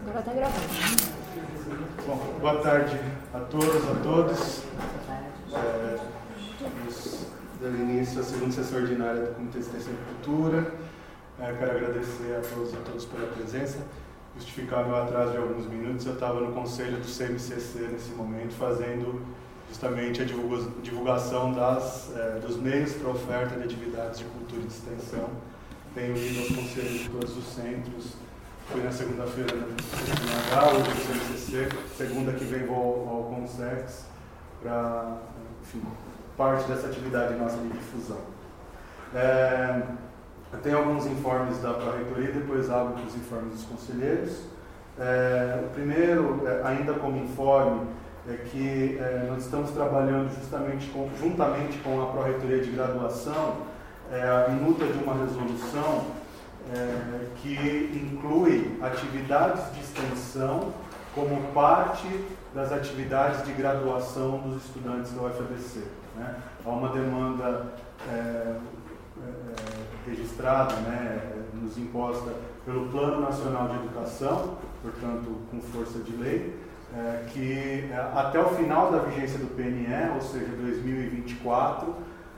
Agora está gravando. Bom, boa tarde a todas, a todos. Vamos dar início à segunda sessão ordinária do Comitê de Extensão e Cultura. Quero agradecer a todos e a todas pela presença. Justificar meu atraso de alguns minutos, eu estava no conselho do CMCC nesse momento, fazendo justamente a divulgação dos meios para oferta de atividades de cultura e de extensão. Tenho ido aos conselhos de todos os centros. Fui na segunda-feira no CNH, hoje no CMCC, segunda que vem vou ao Consex para, enfim, parte dessa atividade nossa de difusão. Eu tenho alguns informes da Pró-Reitoria, depois abro para os informes dos conselheiros. O primeiro, ainda como informe, é que nós estamos trabalhando juntamente com a Pró-Reitoria de Graduação, a minuta de uma resolução que inclui atividades de extensão como parte das atividades de graduação dos estudantes da UFABC. Né? Há uma demanda registrada, nos imposta pelo Plano Nacional de Educação, portanto, com força de lei, que até o final da vigência do PNE, ou seja, 2024,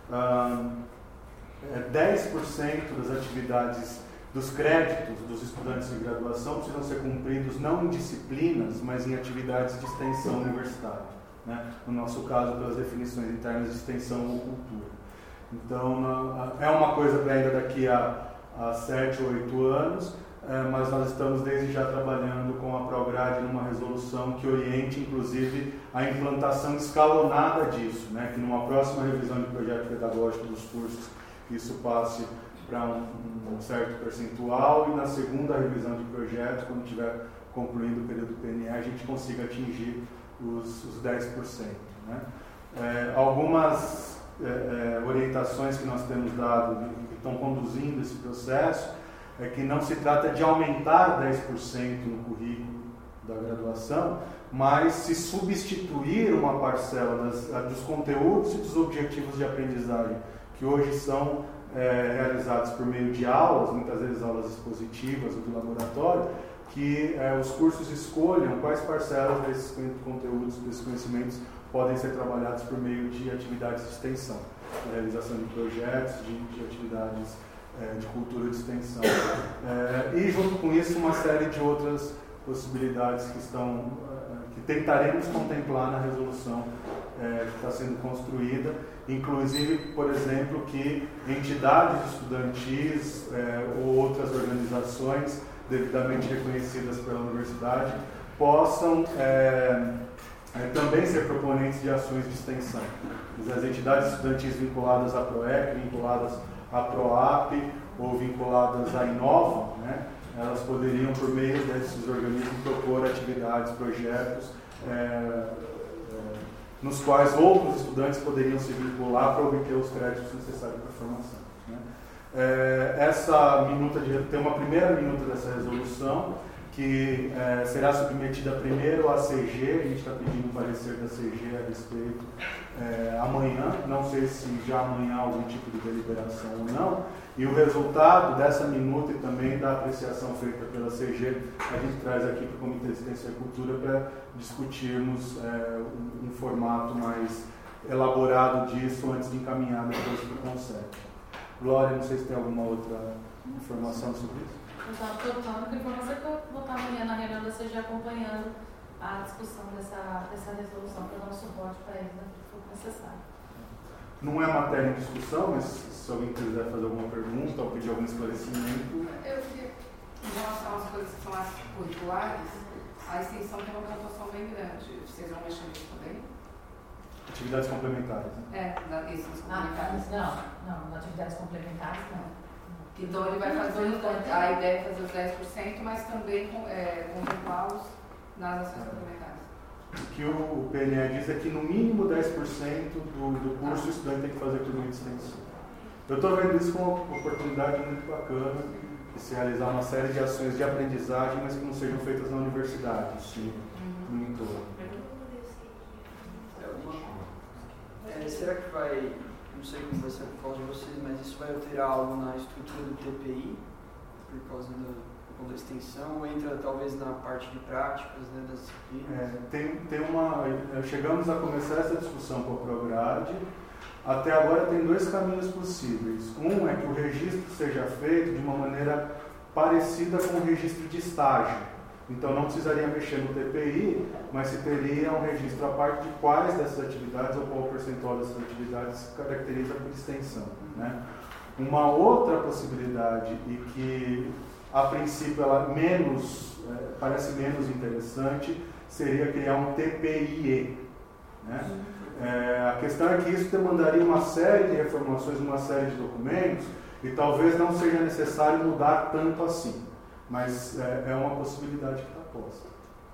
10% das atividades dos créditos dos estudantes de graduação precisam ser cumpridos não em disciplinas, mas em atividades de extensão universitária. Né? No nosso caso, pelas definições internas de extensão ou cultura. Então, é uma coisa para ainda daqui a 7 ou 8 anos, mas nós estamos desde já trabalhando com a Prograde numa resolução que oriente, inclusive, a implantação escalonada disso, né? Que numa próxima revisão de projeto pedagógico dos cursos, isso passe para um certo percentual e na segunda revisão de projeto, quando estiver concluindo o período PNE, a gente consiga atingir os 10%. Né? Algumas orientações que nós temos dado que estão conduzindo esse processo é que não se trata de aumentar 10% no currículo da graduação, mas se substituir uma parcela dos conteúdos e dos objetivos de aprendizagem que hoje são realizados por meio de aulas, muitas vezes aulas expositivas ou de laboratório, que os cursos escolham quais parcelas desses conteúdos, desses conhecimentos podem ser trabalhados por meio de atividades de extensão, de realização de projetos, de atividades de cultura de extensão. E junto com isso uma série de outras possibilidades que tentaremos contemplar na resolução que está sendo construída, inclusive, por exemplo, que entidades estudantis ou outras organizações devidamente reconhecidas pela universidade possam também ser proponentes de ações de extensão. As entidades estudantis vinculadas à PROEC, vinculadas à PROAP ou vinculadas à Inova, né, elas poderiam, por meio desses organismos, propor atividades, projetos, nos quais outros estudantes poderiam se vincular para obter os créditos necessários para a formação. Né? Tem uma primeira minuta dessa resolução, que será submetida primeiro à CG, a gente está pedindo o parecer da CG a respeito amanhã, não sei se já amanhã há algum tipo de deliberação ou não, e o resultado dessa minuta e também da apreciação feita pela CG, a gente traz aqui para o Comitê de Extensão e Cultura para discutirmos um formato mais elaborado disso antes de encaminhar depois para o Conselho. Glória, não sei se tem alguma outra informação sobre isso. Eu estava com informação que eu vou estar amanhã na reunião da CG acompanhando a discussão dessa resolução para dar um suporte para eles, né, que for necessário. Não é matéria em discussão, mas se alguém quiser fazer alguma pergunta ou pedir algum esclarecimento. Eu queria, em relação às coisas que são as curriculares, a extensão tem uma pontuação bem grande. Vocês vão mexer nisso também? Atividades complementares, né? Essas complementares. Não, atividades complementares não. Então ele vai fazer, a ideia é fazer os 10%, mas também contemplá-los nas ações complementares. O que o PNE diz é que no mínimo 10% do curso o estudante tem que fazer por meio de extensão. Eu estou vendo isso como uma oportunidade muito bacana de se realizar uma série de ações de aprendizagem, mas que não sejam feitas na universidade, sim, no entorno. Será que vai, não sei como vai ser por causa de vocês, mas isso vai alterar algo na estrutura do TPI, por causa da extensão, ou entra talvez na parte de práticas, né, das disciplinas? Chegamos a começar essa discussão com a Prograde. Até agora tem dois caminhos possíveis. Um é que o registro seja feito de uma maneira parecida com o registro de estágio. Então não precisaria mexer no TPI, mas se teria um registro a parte de quais dessas atividades ou qual percentual dessas atividades se caracteriza por extensão, né? Uma outra possibilidade, e que a princípio ela parece menos interessante, seria criar um TPIE, né? A questão é que isso demandaria uma série de reformulações, uma série de documentos, e talvez não seja necessário mudar tanto assim, mas é uma possibilidade que está posta.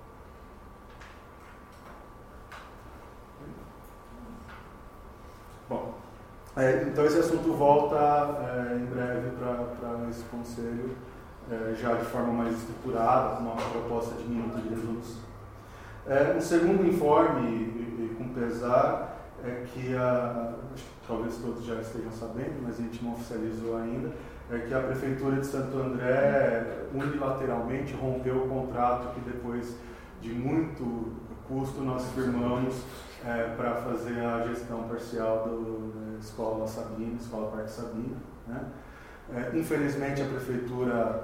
Bom, então esse assunto volta em breve para esse conselho, já de forma mais estruturada, com uma proposta de minuto de resolução. Um segundo informe, e com pesar, é que talvez todos já estejam sabendo, mas a gente não oficializou ainda, é que a Prefeitura de Santo André unilateralmente rompeu o contrato que depois de muito custo nós firmamos para fazer a gestão parcial da Escola Sabina, Escola Parque Sabina, né? Infelizmente a Prefeitura,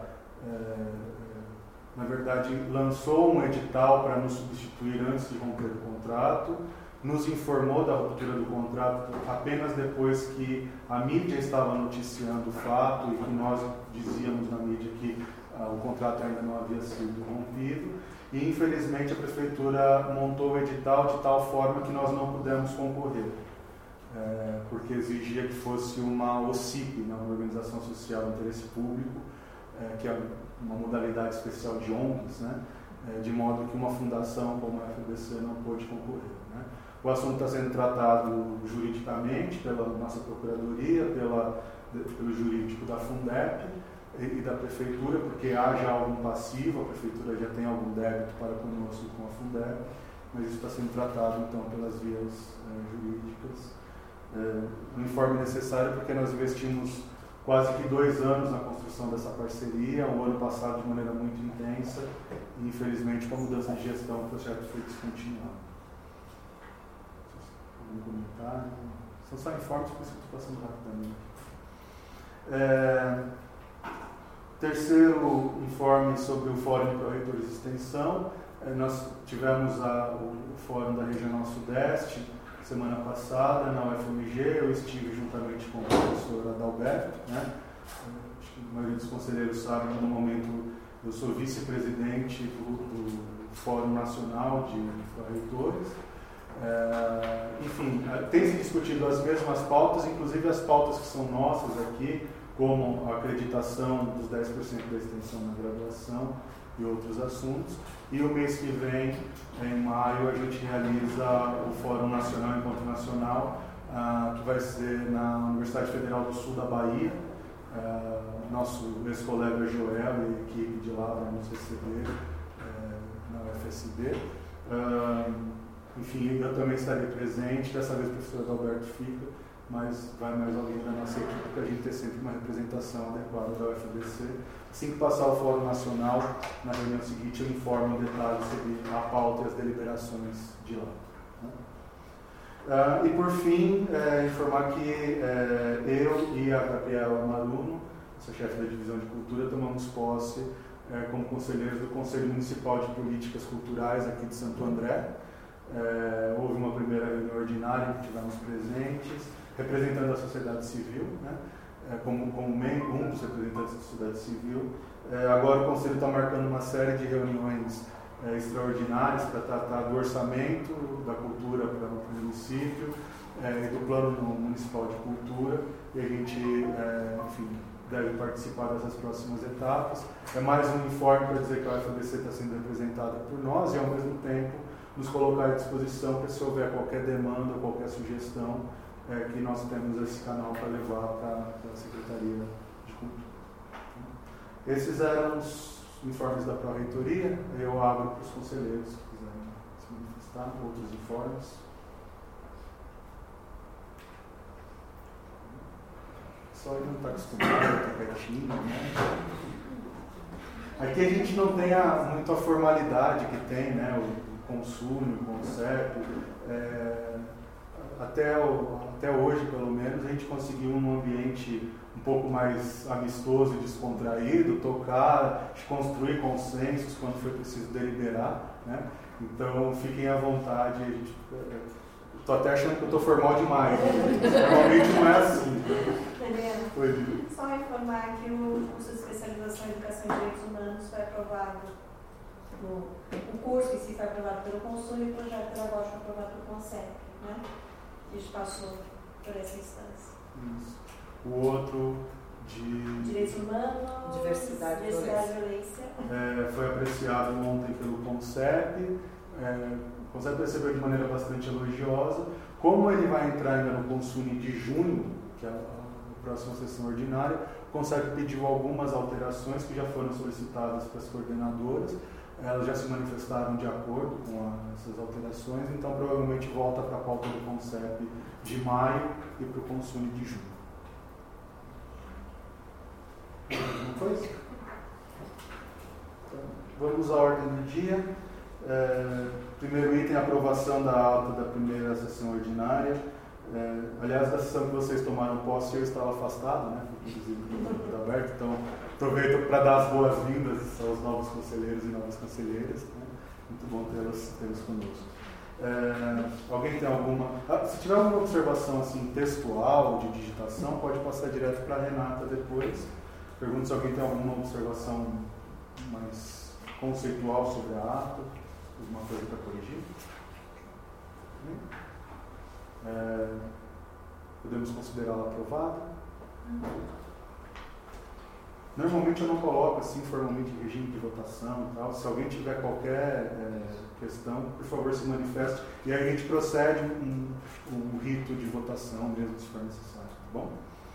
na verdade, lançou um edital para nos substituir antes de romper o contrato, nos informou da ruptura do contrato apenas depois que a mídia estava noticiando o fato e que nós dizíamos na mídia que o contrato ainda não havia sido rompido. E, infelizmente, a Prefeitura montou o edital de tal forma que nós não pudemos concorrer, porque exigia que fosse uma OCIP, uma Organização Social de Interesse Público, que é uma modalidade especial de ONGs, né? De modo que uma fundação como a FABC não pôde concorrer, né? O assunto está sendo tratado juridicamente pela nossa Procuradoria, pelo jurídico da Fundep e da Prefeitura, porque há já algum passivo, a Prefeitura já tem algum débito para conosco com a Fundep, mas isso está sendo tratado então pelas vias jurídicas. O informe necessário porque nós investimos quase que 2 anos na construção dessa parceria, o ano passado de maneira muito intensa, e infelizmente com a mudança de gestão o projeto foi descontinuado. Algum comentário? São só informes, por isso que estou passando rapidamente. Terceiro informe sobre o Fórum de Pró-Reitores de Extensão. Nós tivemos o Fórum da Regional Sudeste semana passada na UFMG. Eu estive juntamente com o professor Adalberto, né? Acho que a maioria dos conselheiros sabe que no momento eu sou vice-presidente do Fórum Nacional de Pró-Reitores. Enfim, tem se discutido as mesmas pautas, inclusive as pautas que são nossas aqui, como a acreditação dos 10% da extensão na graduação e outros assuntos. E o mês que vem, em maio, a gente realiza o Fórum Nacional Encontro Nacional, que vai ser na Universidade Federal do Sul da Bahia. Nosso ex-colega Joel e a equipe de lá vão nos receber na UFSB. Enfim, eu também estarei presente, dessa vez o professor Adalberto fica, mas vai mais alguém da nossa equipe para a gente ter sempre uma representação adequada da UFABC. Assim que passar o Fórum Nacional, na reunião seguinte eu informo em detalhes sobre a pauta e as deliberações de lá. E por fim, informar que eu e a Gabriela Maruno, nossa chefe da divisão de cultura, tomamos posse como conselheiros do Conselho Municipal de Políticas Culturais aqui de Santo André. Houve uma primeira reunião ordinária em que tivemos presentes, representando a sociedade civil, né? Como um dos representantes da sociedade civil. Agora o Conselho está marcando uma série de reuniões extraordinárias para tratar do orçamento da cultura para o município e do Plano Municipal de Cultura, e a gente, enfim, deve participar dessas próximas etapas. É mais um informe para dizer que a UFABC está sendo representada por nós e, ao mesmo tempo, nos colocar à disposição para, se houver qualquer demanda, qualquer sugestão, que nós temos esse canal para levar para a Secretaria de Cultura. Esses eram os informes da Pró-Reitoria. Eu abro para os conselheiros que quiserem se manifestar, outros informes. Só ele não está acostumado, está quietinho, né? Aqui a gente não tem muito a formalidade que tem, né, o Consune, o CONCEP. Até hoje, pelo menos, a gente conseguiu um ambiente um pouco mais amistoso e descontraído, tocar, construir consensos quando foi preciso deliberar, né? Então, fiquem à vontade. Estou até achando que eu estou formal demais. Normalmente não é assim. Helena, só informar que o curso de especialização em Educação e Direitos Humanos foi aprovado, o curso em si foi aprovado pelo Consune e o projeto pedagógico foi aprovado pelo CONCEP, né? A gente passou por essa instância. Isso. O outro de Direitos Humanos, Diversidade e Violência. Foi apreciado ontem pelo CONCEP. O CONCEP recebeu de maneira bastante elogiosa. Como ele vai entrar ainda no Consune de junho, que é a próxima sessão ordinária, o CONCEP pediu algumas alterações que já foram solicitadas para as coordenadoras. Elas já se manifestaram de acordo com essas alterações, então provavelmente volta para a pauta do CONCEP de maio e para o Consune de junho. Não foi isso? Então, vamos à ordem do dia. Primeiro item, aprovação da ata da primeira sessão ordinária. Aliás, da sessão que vocês tomaram posse, eu estava afastado, né? Inclusive, tudo aberto, então aproveito para dar as boas-vindas aos novos conselheiros e novas conselheiras. Né? Muito bom tê-los conosco. Alguém tem alguma... se tiver alguma observação assim, textual, de digitação, pode passar direto para a Renata depois. Pergunto se alguém tem alguma observação mais conceitual sobre a ata, alguma coisa para corrigir. Podemos considerá-la aprovada? Normalmente eu não coloco assim formalmente regime de votação e tal. Se alguém tiver qualquer questão, por favor se manifeste. E aí a gente procede um rito de votação mesmo se for necessário, tá bom?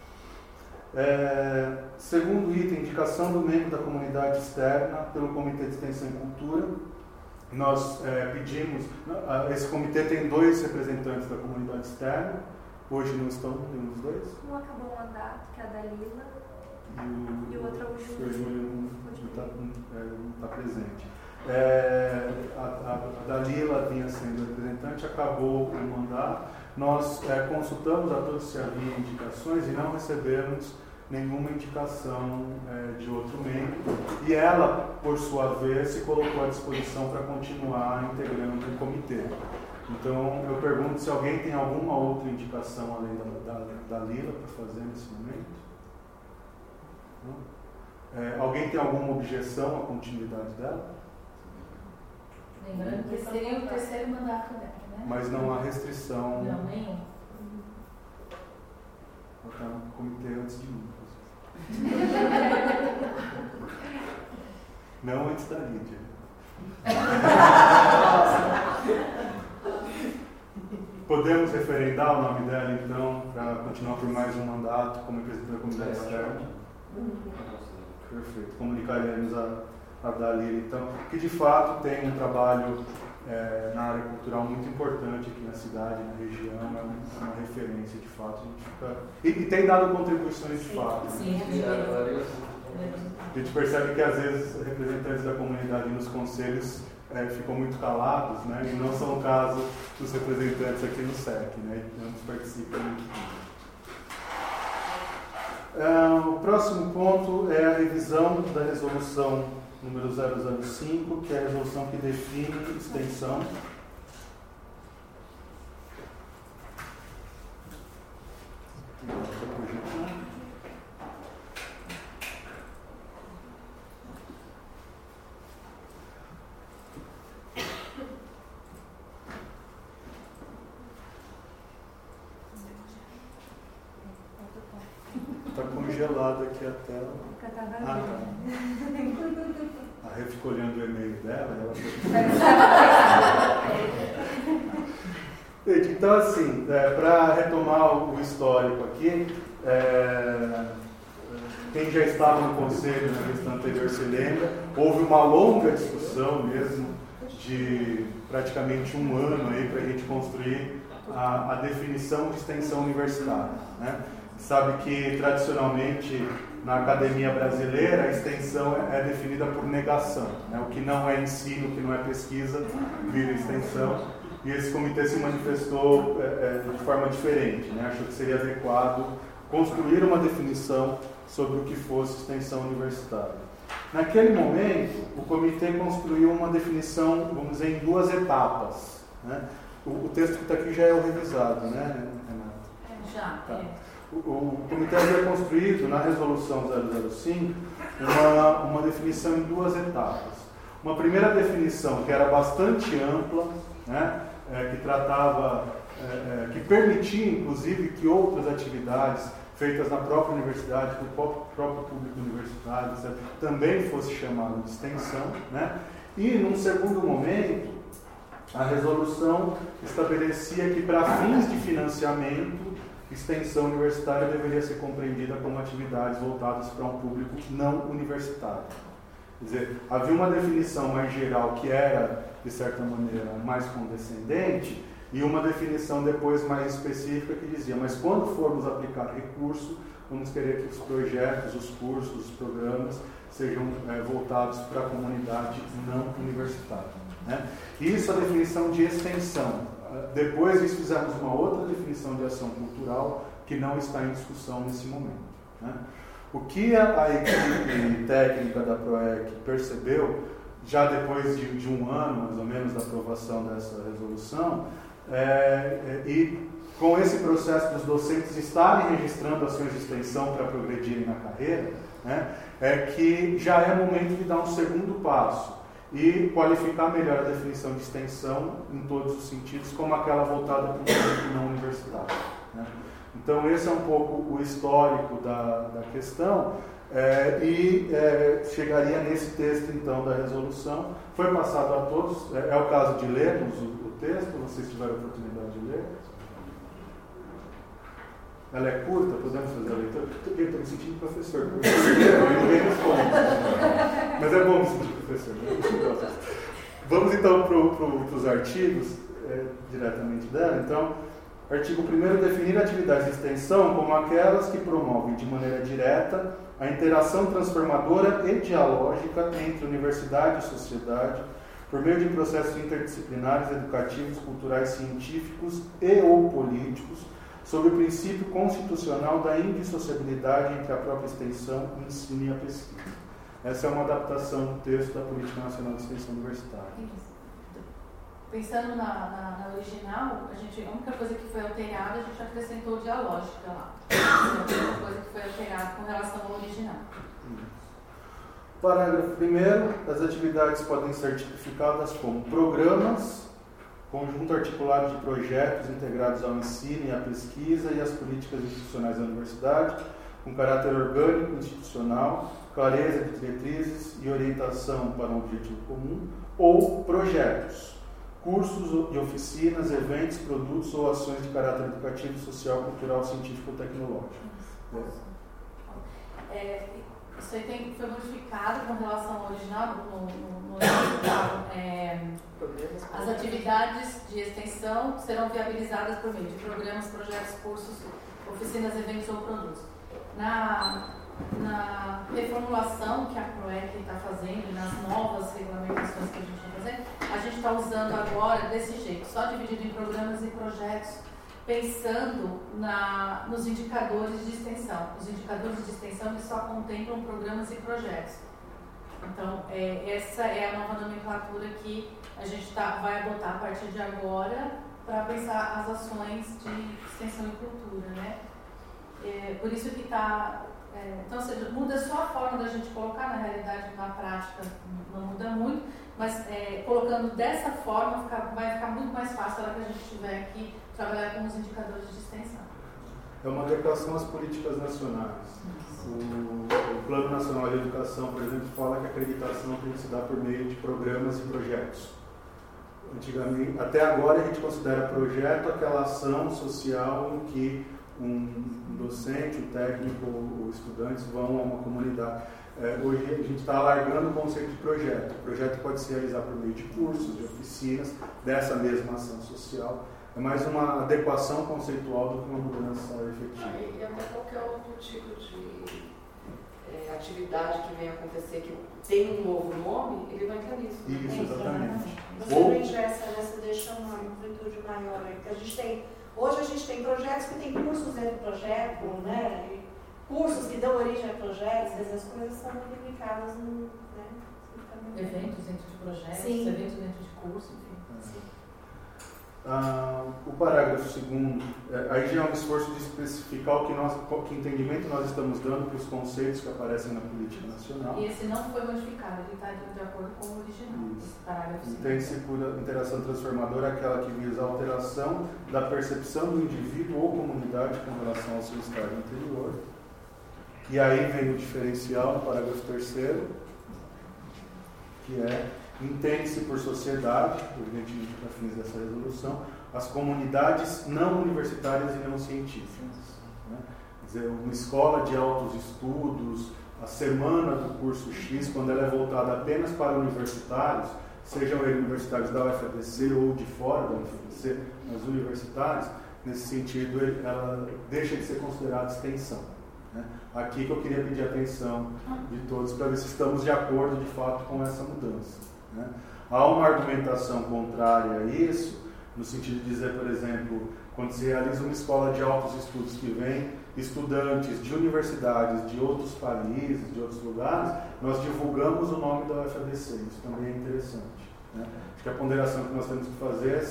Segundo item, indicação do membro da comunidade externa pelo Comitê de Extensão e Cultura. Nós pedimos, esse comitê tem 2 representantes da comunidade externa, hoje não estão nenhum dos 2. Um acabou o mandato, que é a Dalila, e o outro é o Júlio. Não está presente. A Dalila vinha sendo representante, acabou o mandato. Nós consultamos a todos se havia indicações e não recebemos nenhuma indicação de outro membro, e ela, por sua vez, se colocou à disposição para continuar integrando o comitê. Então, eu pergunto se alguém tem alguma outra indicação além da Lila para fazer nesse momento? Não? Alguém tem alguma objeção à continuidade dela? Lembrando que seria o 3º mandato dela, né? Mas não há restrição. Não, nenhum. Vou estar no comitê antes de mim. Não antes da Lídia. Podemos referendar o nome dela, então, para continuar por mais um mandato como representante da comunidade externa? Perfeito. Comunicaremos a Dalila, então, que de fato tem um trabalho na área cultural muito importante aqui na cidade, na região, é uma referência de fato. E tem dado contribuições de fato. Sim, né? A gente percebe que às vezes representantes da comunidade nos conselhos ficam muito calados, né? E não são o caso dos representantes aqui no SEC, né? Ambos participam muito. O próximo ponto é a revisão da resolução número 005, que é a resolução que define extensão. Está congelada aqui a tela. A Rê ficou olhando o e-mail dela. Gente, então assim, para retomar o histórico aqui, quem já estava no conselho na questão anterior se lembra, houve uma longa discussão mesmo, de praticamente um ano aí para a gente construir a definição de extensão universitária, né? sabe que tradicionalmente na academia brasileira a extensão é definida por negação, né? O que não é ensino, o que não é pesquisa, vira extensão. E esse comitê se manifestou de forma diferente, né? Achou que seria adequado construir uma definição sobre o que fosse extensão universitária. Naquele momento, o comitê construiu uma definição, vamos dizer, em 2 etapas, né? O texto que está aqui já é o revisado, né, Renata? Já, tá. O comitê havia construído, na resolução 005, uma definição em 2 etapas. Uma primeira definição que era bastante ampla, né, que tratava, que permitia, inclusive, que outras atividades feitas na própria universidade, do próprio público universitário, etc., também fosse chamado de extensão, né? E, num segundo momento, a resolução estabelecia que, para fins de financiamento, extensão universitária deveria ser compreendida como atividades voltadas para um público não universitário. Quer dizer, havia uma definição mais geral que era, de certa maneira, mais condescendente, e uma definição depois mais específica que dizia, mas quando formos aplicar recurso, vamos querer que os projetos, os cursos, os programas sejam voltados para a comunidade não universitária, né? Isso é a definição de extensão. Depois disso fizemos uma outra definição de ação cultural que não está em discussão nesse momento, né? O que a equipe técnica da PROEC percebeu, já depois de um ano, mais ou menos, da aprovação dessa resolução, e com esse processo dos docentes estarem registrando ações de extensão para progredirem na carreira, né, é que já é momento de dar um segundo passo e qualificar melhor a definição de extensão em todos os sentidos, como aquela voltada para o público não universitário, né? Então, esse é um pouco o histórico da questão, chegaria nesse texto, então, da resolução. Foi passado a todos, é o caso de lermos o texto, vocês tiveram a oportunidade de ler. Ela é curta, podemos fazer a leitura? Eu estou me sentindo professor, porque ninguém responde. Mas é bom me sentir professor, né? Vamos, então, para os artigos, diretamente dela. Então, artigo 1º, definir atividades de extensão como aquelas que promovem de maneira direta a interação transformadora e dialógica entre universidade e sociedade por meio de processos interdisciplinares, educativos, culturais, científicos e ou políticos, sob o princípio constitucional da indissociabilidade entre a própria extensão, o ensino e a pesquisa. Essa é uma adaptação do texto da Política Nacional de Extensão Universitária. Pensando na original, a única coisa que foi alterada, a gente acrescentou dialógica lá. A única coisa que foi alterada com relação ao original. Parágrafo 1º, as atividades podem ser tipificadas como programas, conjunto articulado de projetos integrados ao ensino e à pesquisa e às políticas institucionais da universidade, com caráter orgânico, institucional, clareza de diretrizes e orientação para um objetivo comum, ou projetos, cursos e oficinas, eventos, produtos ou ações de caráter educativo, social, cultural, científico ou tecnológico. Isso aí foi modificado com relação ao original, no original. As atividades de extensão serão viabilizadas por meio de programas, projetos, cursos, oficinas, eventos ou produtos. Na reformulação que a PROEC está fazendo, nas novas regulamentações que a gente está fazendo, a gente está usando agora desse jeito, só dividido em programas e projetos, pensando nos indicadores de extensão. Os indicadores de extensão eles só contemplam programas e projetos. Então, essa é a nova nomenclatura que a gente vai adotar a partir de agora para pensar as ações de extensão e cultura, né? Por isso que está... então, ou seja, muda só a forma da gente colocar, na realidade, na prática não muda muito, mas colocando dessa forma vai ficar muito mais fácil na hora que a gente tiver que trabalhar com os indicadores de extensão. É uma adequação às políticas nacionais. O Plano Nacional de Educação, por exemplo, fala que a acreditação tem que se dar por meio de programas e projetos. Antigamente, até agora a gente considera projeto aquela ação social em que um docente, um técnico ou estudantes vão a uma comunidade. Hoje a gente está alargando o conceito de projeto. O projeto pode se realizar por meio de cursos, de oficinas, dessa mesma ação social, É mais uma adequação conceitual do que uma mudança efetiva. E até qualquer outro tipo de atividade que venha acontecer que tem um novo nome, ele vai entrar nisso. Isso, exatamente. Você não ingessa, né? Você deixa uma amplitude maior aí. Porque hoje a gente tem projetos que tem cursos dentro do projeto, né? E cursos que dão origem a projetos, as coisas são limitadas no, né? Eventos dentro de projetos, Sim. eventos dentro de curso, enfim. Sim. O parágrafo 2º, aí já é um esforço de especificar que entendimento nós estamos dando para os conceitos que aparecem na política nacional. E esse não foi modificado, ele está de acordo com o original, esse parágrafo. Entende-se por interação transformadora aquela que visa a alteração da percepção do indivíduo ou comunidade com relação ao seu estado interior. E aí vem o diferencial no parágrafo 3º, que é: entende-se por sociedade, evidentemente para fins dessa resolução, as comunidades não universitárias e não científicas. Né? Quer dizer, uma escola de altos estudos, a semana do curso X, quando ela é voltada apenas para universitários, sejam eles universitários da UFABC ou de fora da UFABC, mas universitários, nesse sentido, ela deixa de ser considerada extensão. Né? Aqui que eu queria pedir a atenção de todos para ver se estamos de acordo de fato com essa mudança. Né? Há uma argumentação contrária a isso, no sentido de dizer, por exemplo, quando se realiza uma escola de altos estudos que vem estudantes de universidades de outros países, de outros lugares, nós divulgamos o nome da UFABC. Isso também é interessante. Né? Acho que a ponderação que nós temos que fazer é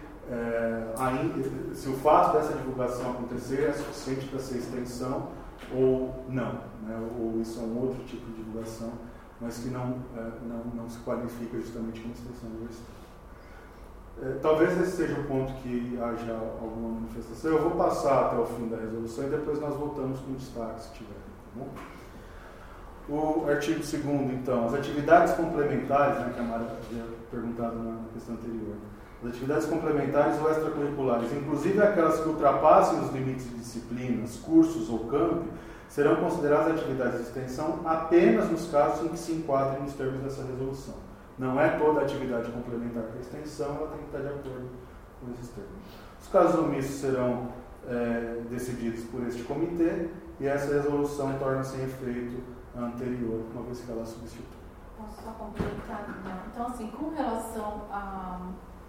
se o fato dessa divulgação acontecer é suficiente para ser extensão ou não. Né? Ou isso é um outro tipo de divulgação, mas que não se qualifica justamente como extensão universitária. Talvez esse seja o ponto que haja alguma manifestação. Eu vou passar até o fim da resolução e depois nós voltamos com destaque, se tiver. Tá bom? O artigo 2º, então, as atividades complementares, né, que a Mara havia perguntado na questão anterior. As atividades complementares ou extracurriculares, inclusive aquelas que ultrapassem os limites de disciplinas, cursos ou campi, serão consideradas atividades de extensão apenas nos casos em que se enquadrem nos termos dessa resolução. Não é toda atividade complementar para a extensão, ela tem que estar de acordo com esses termos. Os casos omissos serão decididos por este comitê e essa resolução torna-se em efeito a anterior, uma vez que ela substitui. Posso só complementar? Então, assim, com relação à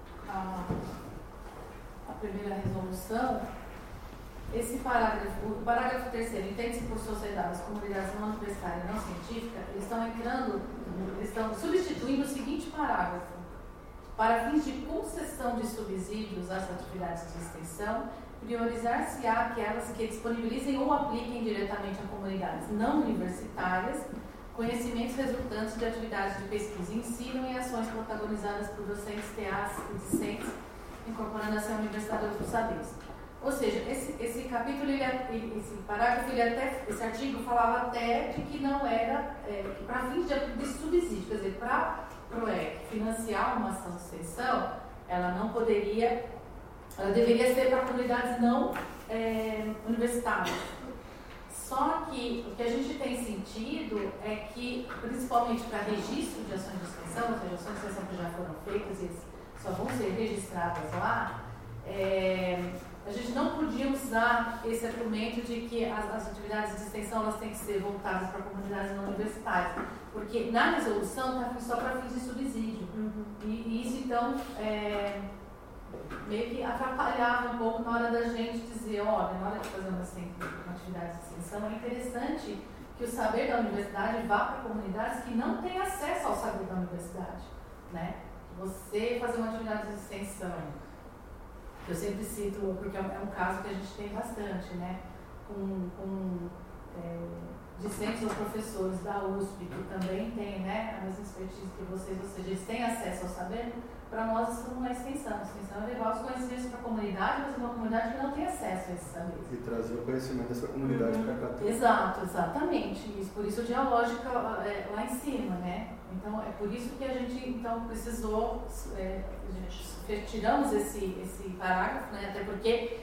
primeira resolução, esse parágrafo, o parágrafo 3º, entende-se por sociedades, comunidades não universitárias e não científicas, eles estão substituindo o seguinte parágrafo: para fins de concessão de subsídios às atividades de extensão, priorizar-se-á aquelas que disponibilizem ou apliquem diretamente a comunidades não universitárias conhecimentos resultantes de atividades de pesquisa, ensino e ações protagonizadas por docentes, TAs e discentes, incorporando assim a Universidade dos Saberes. Ou seja, esse capítulo, esse parágrafo, esse artigo falava até de que não era, para fins de subsídio, quer dizer, para a PROEC financiar uma ação de extensão, ela não poderia, ela deveria ser para comunidades não universitárias. Só que o que a gente tem sentido é que, principalmente para registro de ações de extensão, ou seja, ações de extensão que já foram feitas e só vão ser registradas lá, a gente não podia usar esse argumento de que as atividades de extensão elas têm que ser voltadas para comunidades não universitárias, porque na resolução está só para fins de subsídio. E isso, então, meio que atrapalhava um pouco na hora da gente dizer, olha, na hora de fazer uma atividade de extensão, é interessante que o saber da universidade vá para comunidades que não têm acesso ao saber da universidade. Né? Você fazer uma atividade de extensão, que eu sempre cito, porque é um caso que a gente tem bastante, né? com discentes ou professores da USP, que também têm, né, a mesma expertise que vocês, ou seja, eles têm acesso ao saber. Para nós isso não é extensão. A extensão é levar os conhecimentos para a comunidade, mas uma comunidade que não tem acesso a esses saberes. E trazer o conhecimento dessa comunidade para cá também. Exato, exatamente. Isso, por isso a dialógica lá em cima, né? Então, é por isso que a gente então, precisou, tiramos esse parágrafo, né? Até porque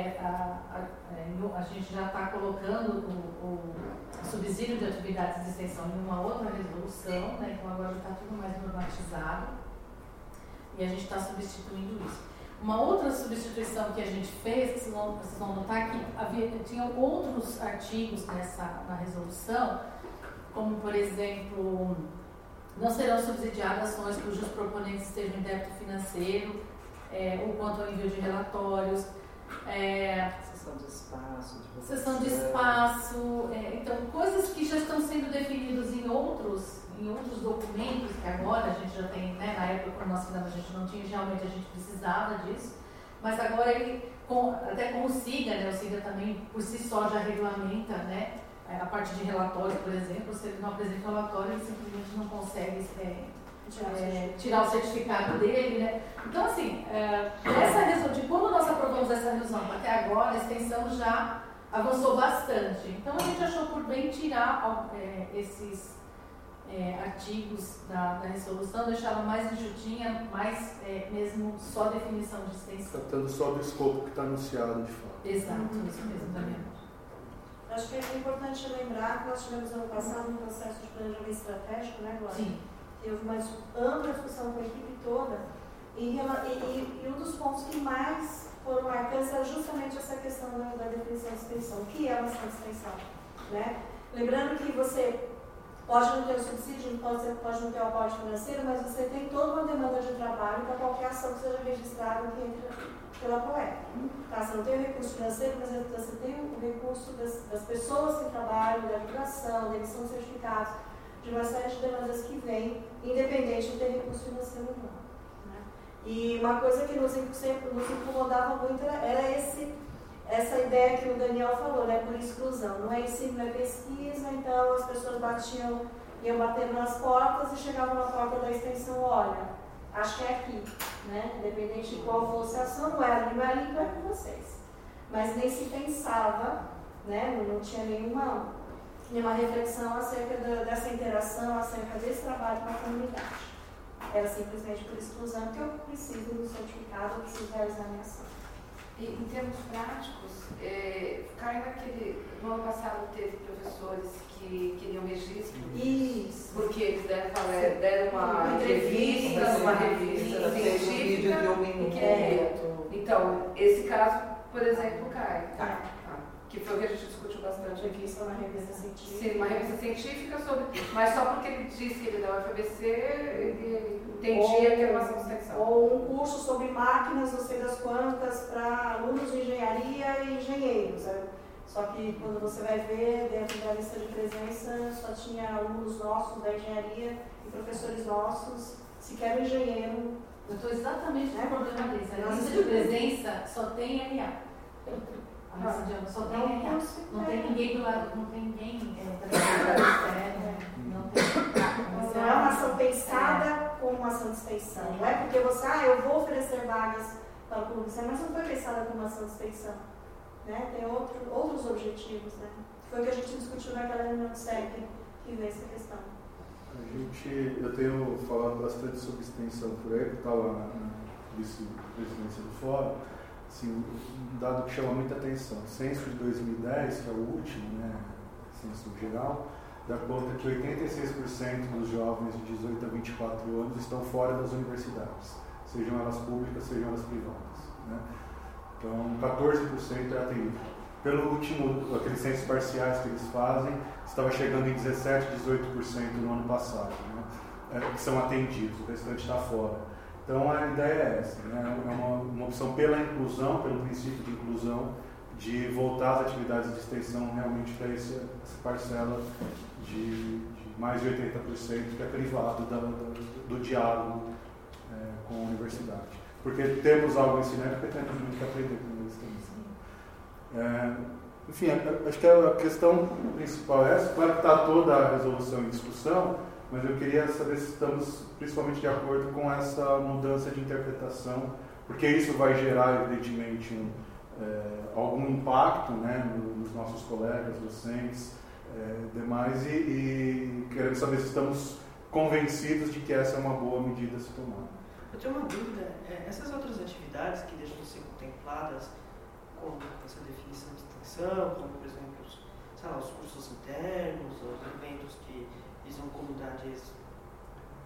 a gente já está colocando o subsídio de atividades de extensão em uma outra resolução, né? Então agora está tudo mais normatizado. E a gente está substituindo isso. Uma outra substituição que a gente fez, que vocês vão notar que tinham outros artigos na resolução, como, por exemplo, não serão subsidiadas ações cujos proponentes estejam em débito financeiro, ou quanto ao envio de relatórios, sessão de espaço, então coisas que já estão sendo definidas em outros documentos, que agora a gente já tem, né, na época quando nós fizemos a gente não tinha, realmente a gente precisava disso, mas agora ele, até com o SIGA, né, o SIGA também por si só já regulamenta, né, a parte de relatório, por exemplo, se ele não apresenta o relatório, ele simplesmente não consegue tirar o certificado dele, né? Então, assim, quando nós aprovamos essa resolução até agora, a extensão já avançou bastante. Então, a gente achou por bem tirar esses artigos da resolução, deixá-la mais enxutinha, mais mesmo só definição de extensão. Tratando só do escopo que está anunciado, de fato. Exato, isso mesmo também. Acho que é importante lembrar que nós tivemos ano passado um processo de planejamento estratégico, né, Glória? Sim. Houve uma ampla discussão com a equipe toda e um dos pontos que mais foram marcantes era justamente essa questão da definição de extensão, que é uma ação de extensão, né? Lembrando que você pode não ter o subsídio, pode não ter o aporte financeiro, mas você tem toda uma demanda de trabalho para qualquer ação que seja registrada que entra pela PROEC. Tá? Você não tem o recurso financeiro, mas você tem o recurso das pessoas que trabalham, da educação, da emissão de certificados, de uma série de demandas que vêm, independente de ter recurso financeiro ou não. Né? E uma coisa que nos incomodava muito era essa ideia que o Daniel falou, né, por exclusão. Não é ensino, não é pesquisa, então as pessoas iam batendo nas portas e chegavam na porta da extensão, olha, acho que é aqui, né? Independente de qual fosse a ação, não era ali com vocês. Mas nem se pensava, né? Não tinha nenhuma reflexão acerca dessa interação, acerca desse trabalho com a comunidade. Era simplesmente por exclusão que eu preciso do certificado, eu preciso realizar a minha ação. E em termos práticos, cai naquele. No ano passado teve professores que queriam registro. Isso. Porque eles deram uma entrevista numa revista científica. Então, esse caso, por exemplo, cai. Que foi o que a gente discutiu bastante aqui. Isso é uma revista científica. Sim, uma revista científica mas só porque ele disse que ele é da UFABC, ele entendia que era uma ação de extensão. Ou um curso sobre máquinas, não sei das quantas, para alunos de engenharia e engenheiros. Só que quando você vai ver, dentro da lista de presença, só tinha alunos nossos da engenharia e professores nossos, sequer o engenheiro. Eu estou exatamente no problema desse. A lista de presença só tem LA. Só tem LA. Não tem ninguém do lado, não tem ninguém não é uma ação pensada como uma ação de extensão. Não é porque você, eu vou oferecer vagas para o público, mas não foi pensada como uma ação de extensão. Né? Tem outros objetivos, né? Foi o que a gente discutiu naquela reunião do SEC que veio essa questão. Eu tenho falado bastante sobre extensão por aí, que estava na vice-presidência do fórum. Assim, um dado que chama muita atenção, o censo de 2010, que é o último, né, censo geral, dá conta que 86% dos jovens de 18 a 24 anos estão fora das universidades, sejam elas públicas, sejam elas privadas. Né? Então, 14% é atendido. Pelo último, aqueles censos parciais que eles fazem, estava chegando em 17, 18% no ano passado, né, que são atendidos, o restante está fora. Então, a ideia é essa, né? É uma opção pela inclusão, pelo princípio de inclusão, de voltar às atividades de extensão realmente para essa parcela de mais de 80% que é privado do diálogo com a universidade. Porque temos algo a ensinar, porque temos muito que aprender com eles também. Enfim, acho que a questão principal é essa. Claro que está toda a resolução em discussão, mas eu queria saber se estamos principalmente de acordo com essa mudança de interpretação, porque isso vai gerar, evidentemente, algum impacto, né, nos nossos colegas, docentes, demais, e queremos saber se estamos convencidos de que essa é uma boa medida a se tomar. Eu tenho uma dúvida, essas outras atividades que deixam de ser contempladas como essa definição de extensão, como, por exemplo, os cursos internos, os eventos que visam comunidades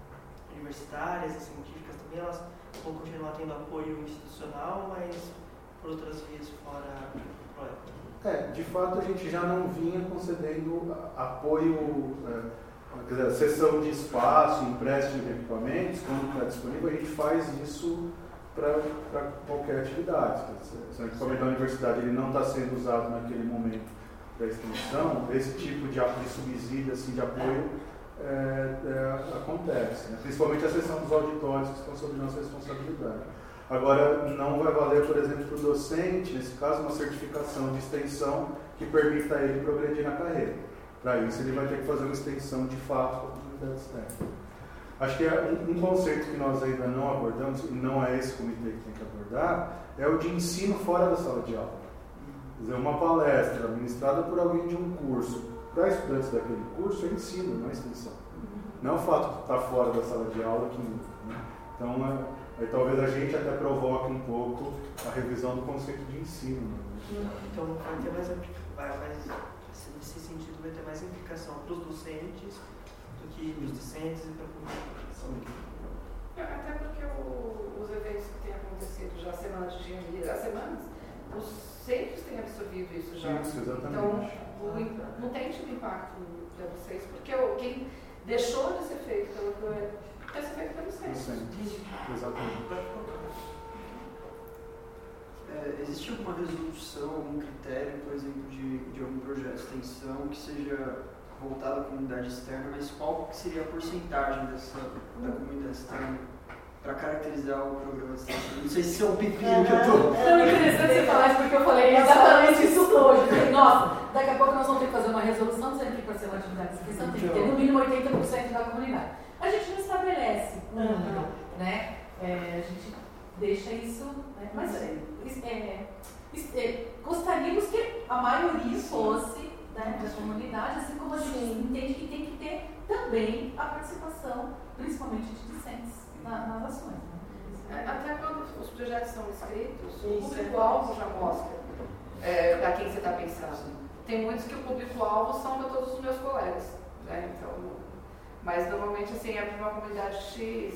universitárias e científicas também, elas vão continuar tendo apoio institucional, mas por outras vias fora do projeto? De fato a gente já não vinha concedendo apoio, quer dizer, cessão de espaço, empréstimo de equipamentos, quando está disponível a gente faz isso para qualquer atividade. Se o equipamento da universidade ele não está sendo usado naquele momento da extensão, esse tipo de subsídio, assim, de apoio acontece, né? Principalmente a seção dos auditórios que estão sob nossa responsabilidade. Agora, não vai valer, por exemplo, para o docente, nesse caso, uma certificação de extensão que permita a ele progredir na carreira. Para isso, ele vai ter que fazer uma extensão de fato com a comunidade externa. Acho que um conceito que nós ainda não abordamos, e não é esse comitê que tem que abordar, é o de ensino fora da sala de aula. Quer dizer, uma palestra ministrada por alguém de um curso, para estudantes daquele curso, é ensino, não é extensão. Não é o fato de estar fora da sala de aula que muda, né? Então, aí talvez a gente até provoque um pouco a revisão do conceito de ensino. Né? Então, nesse sentido, vai ter mais implicação para os docentes do que para os discentes e para a comunidade. Até porque os eventos que têm acontecido já, semanas de engenharia, os centros têm absorvido isso já. Isso, exatamente. Então, não tem tido impacto para vocês, porque quem deixou de ser feito pelo projeto vai ser feito pelos centros. Exatamente. Existe alguma resolução, algum critério, por exemplo, de algum projeto de extensão que seja voltado à comunidade externa, mas qual seria a porcentagem da comunidade externa para caracterizar o programa de extensão? Não sei se é um pepino que eu estou... É interessante você falar isso, porque eu falei exatamente isso hoje. Falei, nossa, daqui a pouco nós vamos ter que fazer uma resolução dizendo que para ser uma atividade de extensão tem que ter no mínimo 80% da comunidade. A gente não estabelece, né? A gente deixa isso, né? Mas gostaríamos que a maioria fosse, né, da comunidade, assim como a gente entende que tem que ter também a participação, principalmente de discentes, nas ações. Né? Até quando os projetos são escritos, o público-alvo já mostra para quem você está pensando. Tem muitos que o público-alvo são para todos os meus colegas, né? Então, mas normalmente assim é para uma comunidade X.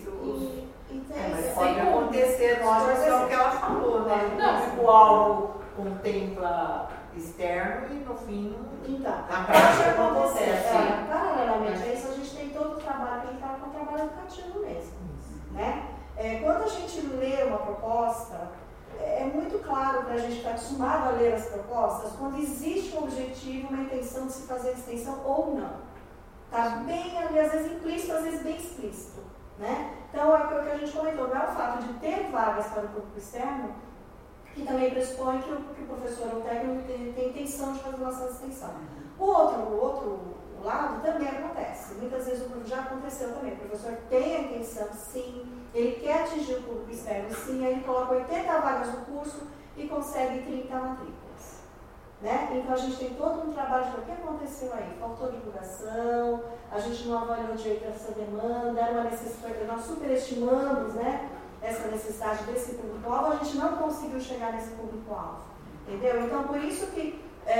Mas pode acontecer a situação que ela falou, né? O alvo contempla externo e no fim na prática acontece. Paralelamente a isso, a gente tem todo o trabalho que a gente fala com o trabalho educativo mesmo. Né? Quando a gente lê uma proposta, é muito claro para a gente que está acostumado a ler as propostas, quando existe um objetivo, uma intenção de se fazer extensão ou não. Está bem ali, às vezes implícito, às vezes bem explícito. Né? Então, é o que a gente comentou, não é o fato de ter vagas para o público externo, que também pressupõe que o professor ou o técnico tem intenção de fazer uma ação de extensão. O outro lado também acontece. Muitas vezes já aconteceu também. O professor tem a intenção, sim, ele quer atingir o público externo, sim, aí ele coloca 80 vagas no curso e consegue 30 matrículas. Né? Então a gente tem todo um trabalho de o que aconteceu aí. Faltou divulgação, a gente não avaliou direito essa demanda, era uma necessidade, nós superestimamos, né, essa necessidade desse público-alvo, a gente não conseguiu chegar nesse público-alvo. Entendeu? Então por isso que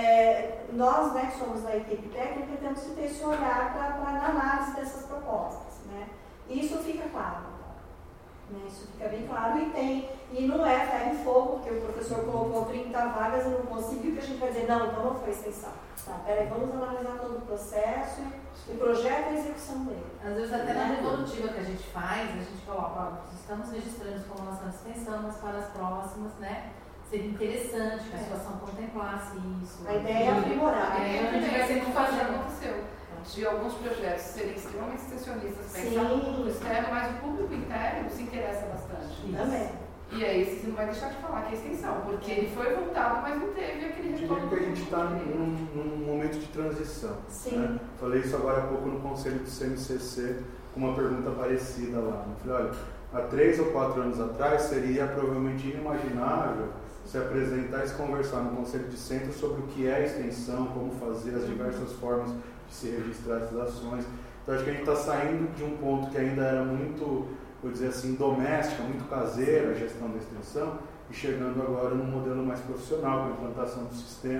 nós, né, que somos da equipe técnica, temos que ter esse olhar para a análise dessas propostas. Né? E isso fica claro. Né? Isso fica bem claro e não é ferro e fogo, porque o professor colocou 30 vagas e não conseguiu, que a gente vai dizer, não, então não foi extensão. Tá, peraí, vamos analisar todo o processo, o projeto e a execução dele. Às vezes até na devolutiva que a gente faz, a gente coloca, estamos registrando como nossa extensão, mas para as próximas, né? Seria interessante que a situação contemplasse isso. A ideia é aprimorar. A gente vai ser como já aconteceu. De alguns projetos serem extremamente extensionistas, pensar no público externo, mas o público interno se interessa bastante. Também. E aí você não vai deixar de falar que é extensão, porque ele foi voltado, mas não teve aquele retorno. Eu diria que a gente está num momento de transição. Sim. Né? Falei isso agora há pouco no conselho do CMCC, com uma pergunta parecida lá. Eu falei, olha, há 3 ou 4 anos atrás seria provavelmente inimaginável se apresentar e se conversar no conselho de centro sobre o que é extensão, como fazer, as diversas formas de se registrar essas ações. Então acho que a gente está saindo de um ponto que ainda era muito, vou dizer assim, doméstica, muito caseira a gestão da extensão, e chegando agora num modelo mais profissional, com a implantação do sistema.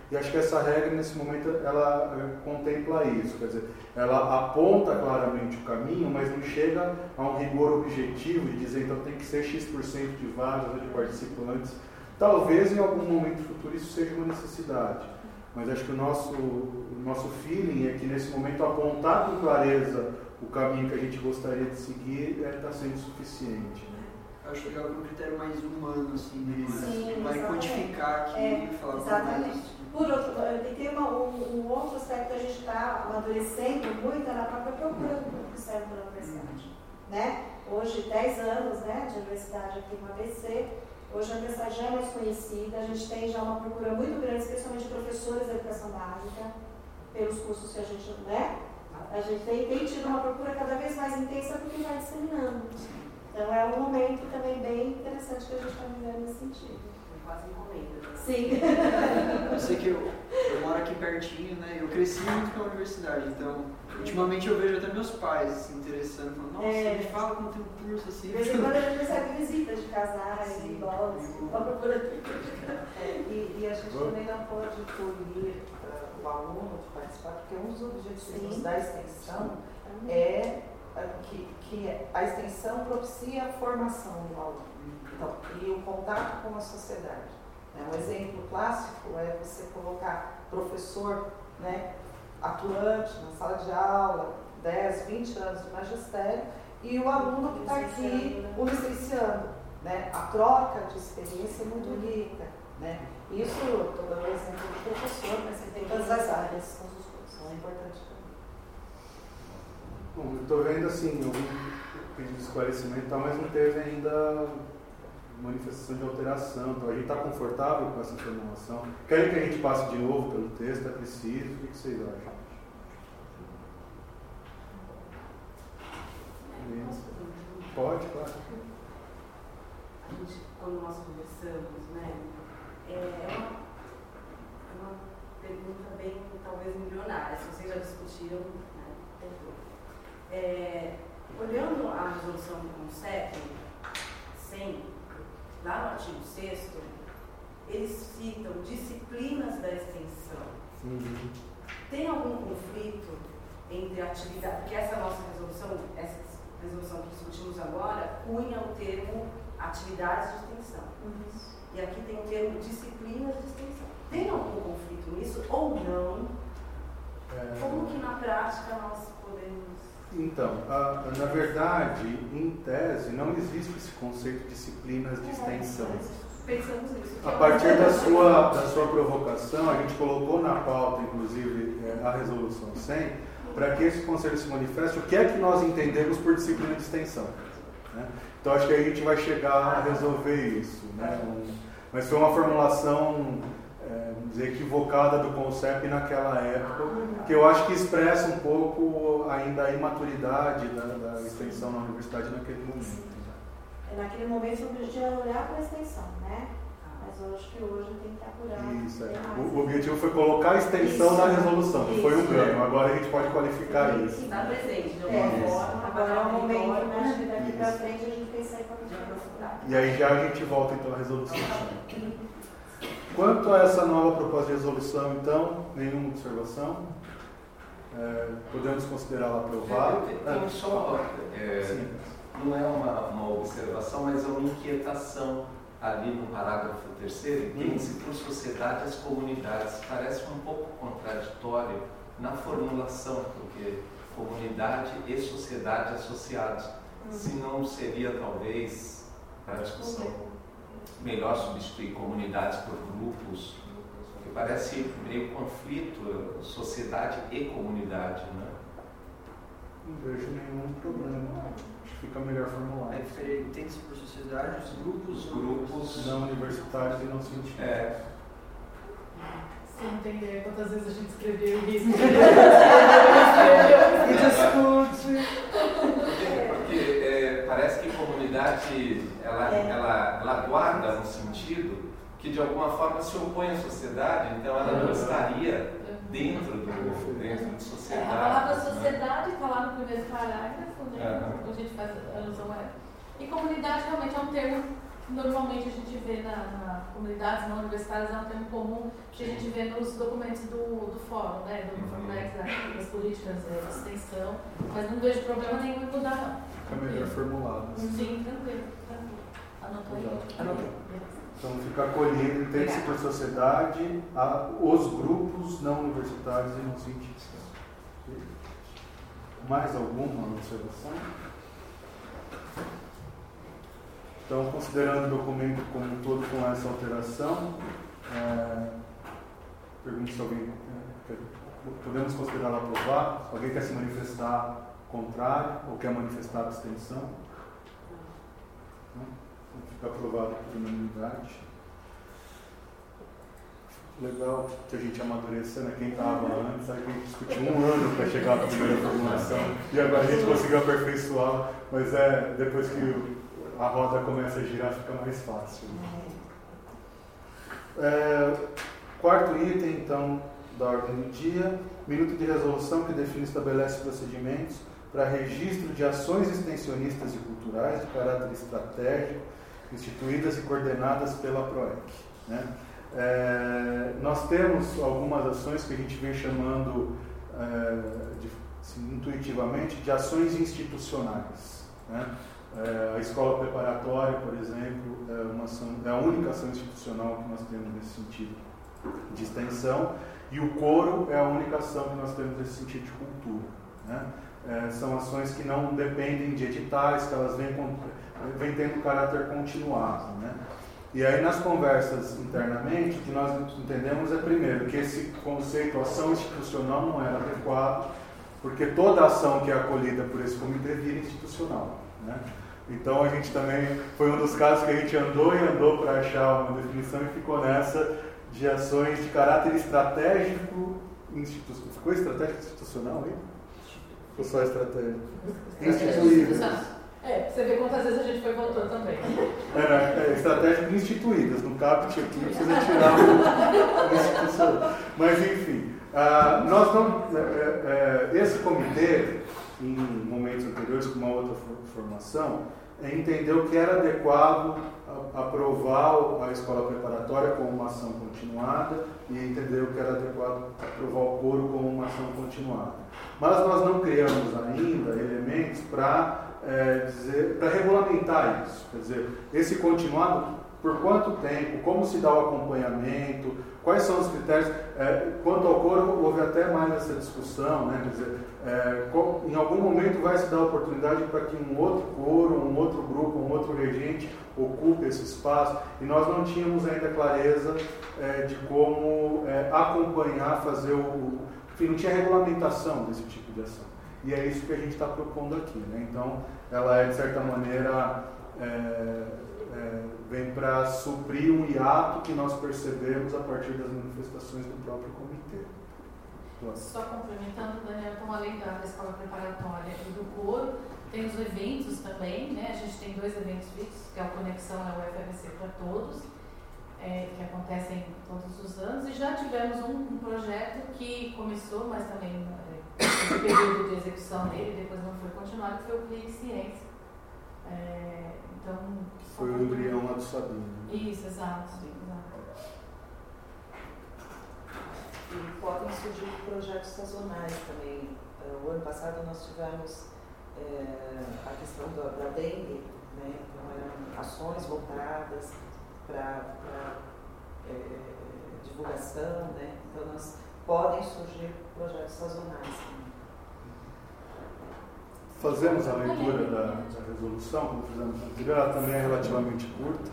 E acho que essa regra, nesse momento, ela contempla isso, quer dizer, ela aponta claramente o caminho, mas não chega a um rigor objetivo de dizer, então tem que ser X% de vagas ou de participantes. Talvez em algum momento futuro isso seja uma necessidade, mas acho que o nosso feeling é que nesse momento apontar com clareza o caminho que a gente gostaria de seguir está sendo suficiente. Eu acho legal que é um critério mais humano, assim, Sim, vai quantificar aqui e falar exatamente. Por outro lado, tem um outro aspecto que a gente está amadurecendo muito na própria procura do público externo da universidade. Né? Hoje, 10 anos, né, de universidade aqui no ABC, hoje a universidade já é mais conhecida, a gente tem já uma procura muito grande, especialmente de professores da educação básica, pelos cursos que a gente, né? A gente tem tido uma procura cada vez mais intensa porque vai disseminando. Então é um momento também bem interessante que a gente está vivendo nesse sentido. Quase encomenda. Sim. Eu sei que eu moro aqui pertinho, né? Eu cresci muito com a universidade, então ultimamente eu vejo até meus pais se interessando, falando, nossa, me fala como tem um curso assim. De vez em quando a gente recebe visitas de casais, de idosos, uma procura e a gente também não pode coibir o aluno de participar, porque um dos objetivos da extensão é que a extensão propicia a formação do aluno. Então, e o contato com a sociedade. Um exemplo clássico é você colocar professor, né, atuante na sala de aula, 10, 20 anos de magistério, e o aluno que está aqui, o licenciando. Né? A troca de experiência é muito rica. Né? Isso, estou dando o exemplo do professor, mas você tem todas as áreas, todos os cursos, é importante também. Bom, eu estou vendo assim, algum pedido de esclarecimento, mas não teve ainda manifestação de alteração. Então a gente está confortável com essa formulação? Querem que a gente passe de novo pelo texto? É preciso? O que vocês acham? Pode, claro. A gente, quando nós conversamos, né, é uma pergunta bem, talvez, milionária, se vocês já discutiram, né, olhando a resolução do CONCEP, 100, lá no artigo 6º, eles citam disciplinas da extensão. Tem algum conflito entre atividade, porque essa nossa resolução, que discutimos agora, cunha o termo atividades de extensão. E aqui tem o termo disciplinas de extensão. Tem algum conflito nisso ou não? Como que na prática nós podemos... Então, na verdade, em tese, não existe esse conceito de disciplinas de extensão. Pensamos nisso. A partir da sua provocação, a gente colocou na pauta, inclusive, a resolução 100, para que esse conselho se manifeste, o que é que nós entendemos por disciplina de extensão. Né? Então, acho que aí a gente vai chegar a resolver isso. Né? Mas foi uma formulação, vamos dizer, equivocada do CONCEP naquela época, que eu acho que expressa um pouco ainda a imaturidade da extensão na universidade naquele momento. Naquele momento, o objetivo era olhar para a extensão, né? Mas eu acho que hoje tem que apurar. Isso, o objetivo foi colocar a extensão na resolução, que foi um ganho. Agora a gente pode qualificar isso. Está presente, de alguma forma. Agora é o momento, né? Que daqui para frente a gente pensa em aprofundar. E aí já a gente volta então à resolução. Quanto a essa nova proposta de resolução, então, nenhuma observação? Podemos considerá-la aprovada? Então, só, não é uma observação, mas é uma inquietação ali no parágrafo 3º, entende-se por sociedade as comunidades. Parece um pouco contraditório na formulação, porque comunidade e sociedade associados. Se não seria, talvez, para a discussão, melhor substituir comunidades por grupos, porque parece meio conflito, sociedade e comunidade, né? Não vejo nenhum problema. Acho que fica melhor formulado. Tem-se por sociedade, os grupos não universitários e não científicos. Sem entender quantas vezes a gente escreveu isso. Porque parece que comunidade ela guarda um sentido que de alguma forma se opõe à sociedade, então ela não estaria dentro de sociedade. A palavra sociedade está lá no primeiro parágrafo, né? A gente faz alusão a ela. E comunidade realmente é um termo normalmente a gente vê na comunidades não universitárias, é um termo comum que a gente vê nos documentos do fórum, né, do Informex, das políticas de extensão, mas não vejo problema nenhum em mudar, não. Fica melhor formulado. Sim, tranquilo. Anotou aí? Anotei. Então, fica acolhido, entende-se por sociedade, os grupos não universitários e não cientistas. Mais alguma observação? Então, considerando o documento como um todo com essa alteração, pergunto se alguém podemos considerá-lo aprovado. Alguém quer se manifestar contrário ou quer manifestar abstenção? Não? Então, fica aprovado por unanimidade. Legal que a gente amadureceu, né? Quem estava antes, sabe que a gente discutiu 1 ano para chegar à primeira formulação e agora a gente conseguiu aperfeiçoar, mas depois que a roda começa a girar fica mais fácil. Quarto item, então, da ordem do dia, minuto de resolução que define e estabelece procedimentos para registro de ações extensionistas e culturais de caráter estratégico, instituídas e coordenadas pela PROEC, né? Nós temos algumas ações que a gente vem chamando intuitivamente de ações institucionais, né? A escola preparatória, por exemplo, é a única ação institucional que nós temos nesse sentido de extensão, e o coro é a única ação que nós temos nesse sentido de cultura, né? São ações que não dependem de editais, que elas vêm tendo caráter continuado, né? E aí, nas conversas internamente, o que nós entendemos é, primeiro, que esse conceito ação institucional não era adequado, porque toda ação que é acolhida por esse comitê vira institucional, né? Então, a gente também, foi um dos casos que a gente andou para achar uma definição e ficou nessa de ações de caráter estratégico institucional. Ficou estratégico institucional aí? Ou só estratégico? Instituídas. Você vê quantas vezes a gente foi voltando também. Estratégico instituídas, no CAPT aqui precisa tirar o institucional. Mas enfim, nós não, esse comitê, em momentos anteriores, com uma outra formação, entendeu que era adequado aprovar a escola preparatória como uma ação continuada e entendeu que era adequado aprovar o coro como uma ação continuada. Mas nós não criamos ainda elementos para regulamentar isso. Quer dizer, esse continuado, por quanto tempo, como se dá o acompanhamento, quais são os critérios. Quanto ao coro, houve até mais essa discussão, né? Quer dizer, em algum momento vai se dar a oportunidade para que um outro coro, um outro grupo, um outro regente ocupe esse espaço, e nós não tínhamos ainda clareza de como acompanhar, fazer enfim, não tinha regulamentação desse tipo de ação. E é isso que a gente está propondo aqui, né? Então, ela de certa maneira, vem para suprir um hiato que nós percebemos a partir das manifestações do próprio comitê. Só complementando, Daniel, então, além da escola preparatória e do coro, tem os eventos também, né? A gente tem 2 eventos fixos, que é o Conexão é o UFABC para Todos, que acontecem todos os anos, e já tivemos um projeto que começou, mas também no período de execução dele, depois não foi continuado, que foi o Clique Ciência. Então, foi o embrião lá do Sabino. Isso, exato. E podem surgir projetos sazonais também. O ano passado nós tivemos a questão da dengue, né? Então eram ações voltadas para divulgação, né? Então podem surgir projetos sazonais também. Fazemos a leitura da resolução, como fizemos anterior, ela também é relativamente curta.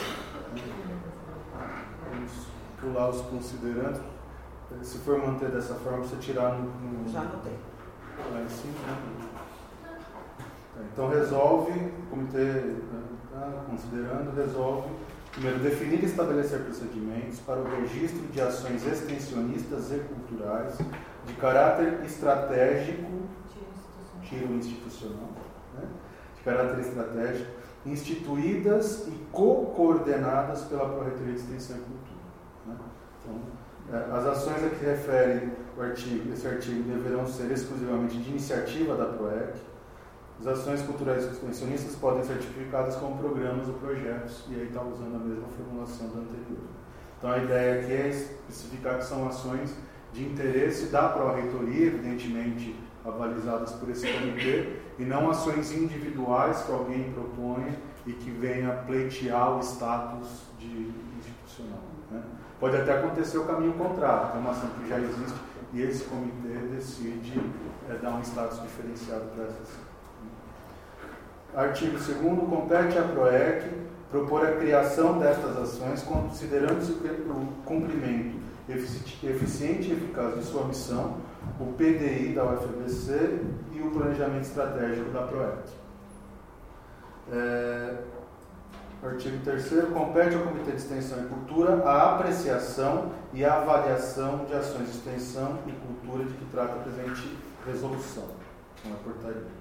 Vamos pular os considerandos. Se for manter dessa forma, você tirar no... Já anotei. Lá em cima, né? Então resolve, o comitê, considerando, resolve, primeiro, definir e estabelecer procedimentos para o registro de ações extensionistas e culturais de caráter estratégico, tiro institucional, né? De caráter estratégico, instituídas e co-coordenadas pela Pró-Reitoria de Extensão e Cultura, né? Então, as ações a que refere esse artigo deverão ser exclusivamente de iniciativa da PROEC As ações culturais extensionistas podem ser tipificadas como programas ou projetos, e aí está usando a mesma formulação da anterior. Então a ideia aqui é especificar que são ações de interesse da pró-reitoria, evidentemente avalizadas por esse comitê, e não ações individuais que alguém proponha e que venha pleitear o status de institucional. Né? Pode até acontecer o caminho contrário, que é uma ação que já existe e esse comitê decide dar um status diferenciado para essa ação. Artigo 2º, compete à PROEC propor a criação destas ações considerando-se o cumprimento eficiente e eficaz de sua missão, o PDI da UFABC e o planejamento estratégico da PROEC. Artigo 3º, compete ao Comitê de Extensão e Cultura a apreciação e a avaliação de ações de extensão e cultura de que trata a presente resolução, uma portaria.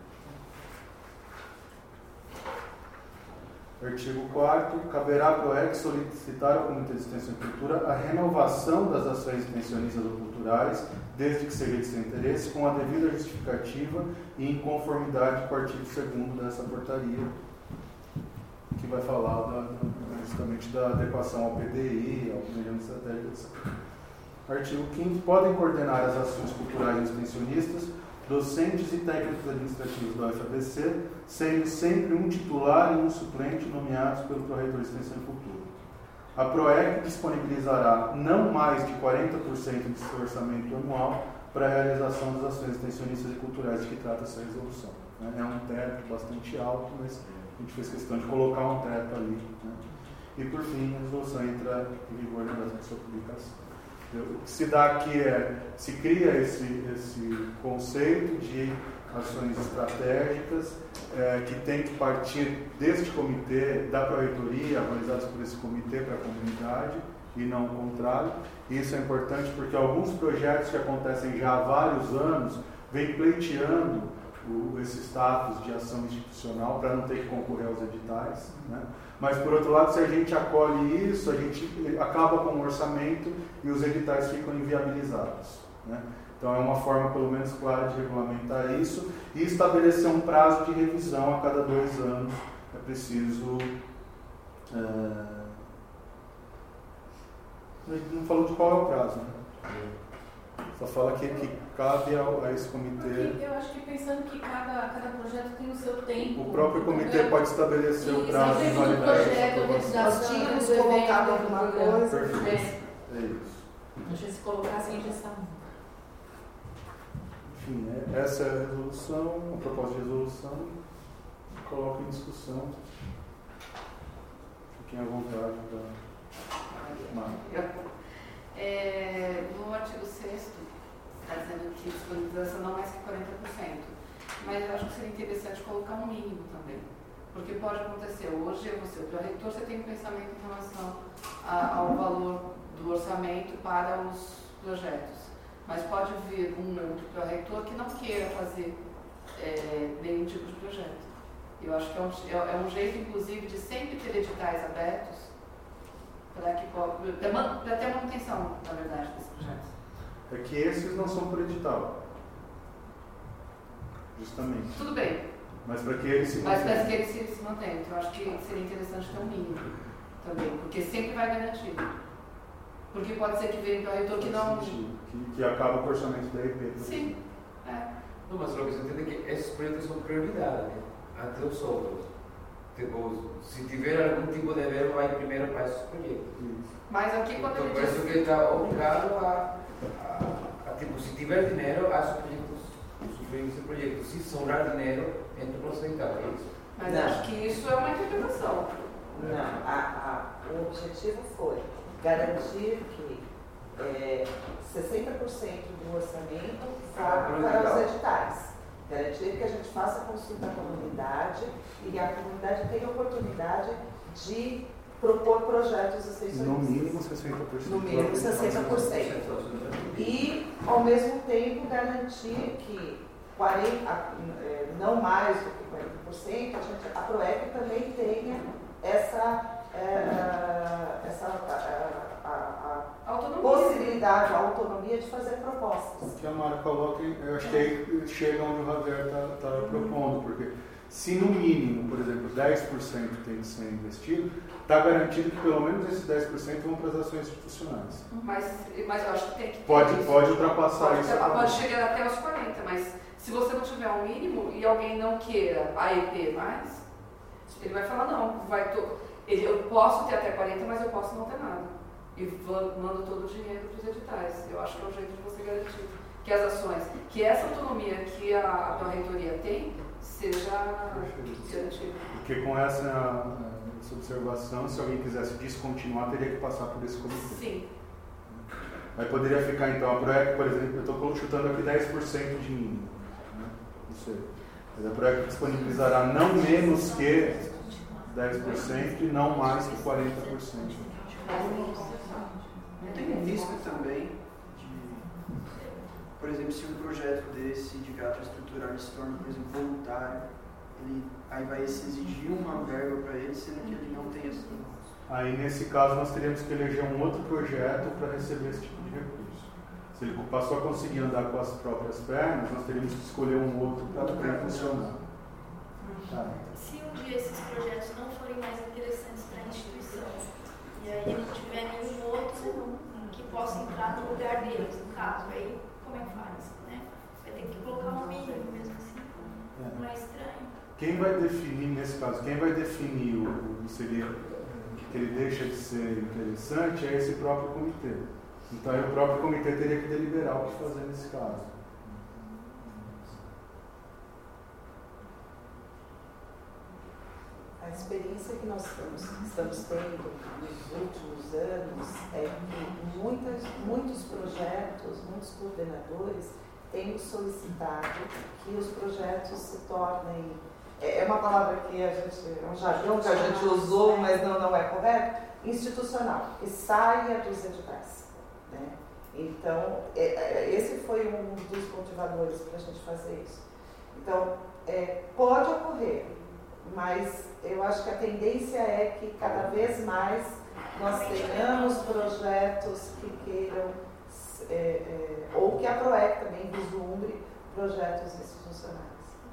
Artigo 4º, caberá à PROEC solicitar ao Comitê de Extensão e Cultura a renovação das ações extensionistas ou culturais, desde que seja de seu interesse, com a devida justificativa e em conformidade com o artigo 2º dessa portaria, que vai falar justamente da adequação ao PDI, ao planejamento estratégico, etc. Artigo 5º, podem coordenar as ações culturais extensionistas docentes e técnicos administrativos da UFABC, sendo sempre um titular e um suplente nomeados pelo Pró-Reitor de Extensão e Cultura. A PROEC disponibilizará não mais de 40% de seu orçamento anual para a realização das ações extensionistas e culturais de que trata essa resolução. É um teto bastante alto, mas a gente fez questão de colocar um teto ali. E, por fim, a resolução entra em vigor na data de sua publicação. O que se dá aqui se cria esse conceito de ações estratégicas que tem que partir deste comitê, da pró-reitoria, avalizadas por esse comitê para a comunidade, e não o contrário. Isso é importante porque alguns projetos que acontecem já há vários anos vêm pleiteando esse status de ação institucional para não ter que concorrer aos editais, né? Mas, por outro lado, se a gente acolhe isso, a gente acaba com o orçamento e os editais ficam inviabilizados, né? Então, é uma forma, pelo menos, clara de regulamentar isso e estabelecer um prazo de revisão a cada 2 anos. É preciso... Não falou de qual é o prazo, né? Só fala que cabe a esse comitê... Eu acho que pensando que cada projeto tem o seu tempo. O próprio comitê pode estabelecer o prazo de validade. Nós tínhamos colocado alguma coisa. Perfeito. É isso. Deixa eu se colocar assim, já está. Enfim, essa é a resolução, a proposta de resolução. Coloco em discussão. Fiquem à vontade para... No artigo 6º, está dizendo que disponibilização não mais que 40%. Mas eu acho que seria interessante colocar um mínimo também. Porque pode acontecer, hoje você, o pró-reitor, você tem um pensamento em relação ao valor do orçamento para os projetos. Mas pode vir um outro pró-reitor que não queira fazer nenhum tipo de projeto. Eu acho que é um jeito, inclusive, de sempre ter editais abertos para ter manutenção, na verdade, desses projetos. É que esses não são por edital. Justamente. Tudo bem. Mas para que eles se mantenham. Mas para que eles se mantenham. Então, eu acho que seria interessante ter um mínimo também, porque sempre vai garantir. Porque pode ser que venha para o reitor que não... Que acaba com o orçamento da EP. Sim. Não, mas o que você entende é que esses projetos são prioridade, né? Ante os outros. Tipo, se tiver algum tipo de verba, vai primeiro para esses projetos. Mas aqui quando então, ele por isso que ele está obrigado a tipo, se tiver dinheiro, a suprir esse projeto. Se sobrar dinheiro, entra o procedimental. É isso. Mas acho que isso é uma interpretação. Não, o objetivo foi garantir que 60% do orçamento vá para os editais. Garantir que a gente faça a consulta à comunidade e a comunidade tenha a oportunidade de propor projetos extensionistas. No mínimo 60%. No mínimo 60%. E, ao mesmo tempo, garantir que não mais do que 40%, a PROEC também tenha essa possibilidade, a autonomia de fazer propostas. O que a Mara coloca, eu acho que aí chega onde o Javier está propondo, porque se no mínimo, por exemplo, 10% tem que ser investido, está garantido que pelo menos esses 10% vão para as ações institucionais. Mas eu acho que tem que ter pode isso. ultrapassar isso. Pode chegar até os 40, mas se você não tiver um mínimo e alguém não queira AEP mais, ele vai falar, não, eu posso ter até 40, mas eu posso não ter nada. E mando todo o dinheiro para os editais. Eu acho que é o jeito de você garantir que as ações, que essa autonomia que a reitoria tem, seja garantida. Porque com essa observação, se alguém quisesse descontinuar, teria que passar por esse comitê. Sim. Aí poderia ficar, então, a PROEC, por exemplo, eu estou chutando aqui 10% de mínimo. Né? Não sei. Mas a PROEC disponibilizará não menos que 10% e não mais que 40%. Tem um risco também de, por exemplo, se um projeto desse de caráter estrutural se torna, por exemplo, voluntário, aí vai se exigir uma verba para ele, sendo que ele não tem essa. Aí, nesse caso, nós teríamos que eleger um outro projeto para receber esse tipo de recurso. Se ele passou a conseguir andar com as próprias pernas, nós teríamos que escolher um outro para funcionar. Se um dia esses projetos não forem mais interessantes para a instituição, e aí não tiver nenhum outro que possa entrar no lugar deles, no caso, aí como é que faz? Né? Vai ter que colocar um mínimo mesmo assim, não é estranho? Quem vai definir, nesse caso, quem vai definir o seria que ele deixa de ser interessante é esse próprio comitê. Então aí o próprio comitê teria que deliberar o que fazer nesse caso. A experiência que nós estamos tendo nos últimos anos é que muitos projetos, muitos coordenadores têm solicitado que os projetos se tornem, é uma palavra que é um jargão que a gente usou, mas não é correto, institucional, que saia dos editais. Né? Então, esse foi um dos motivadores para a gente fazer isso. Então, pode ocorrer, mas eu acho que a tendência é que cada vez mais nós tenhamos projetos que queiram, ou que a PROEC também vislumbre projetos institucionais.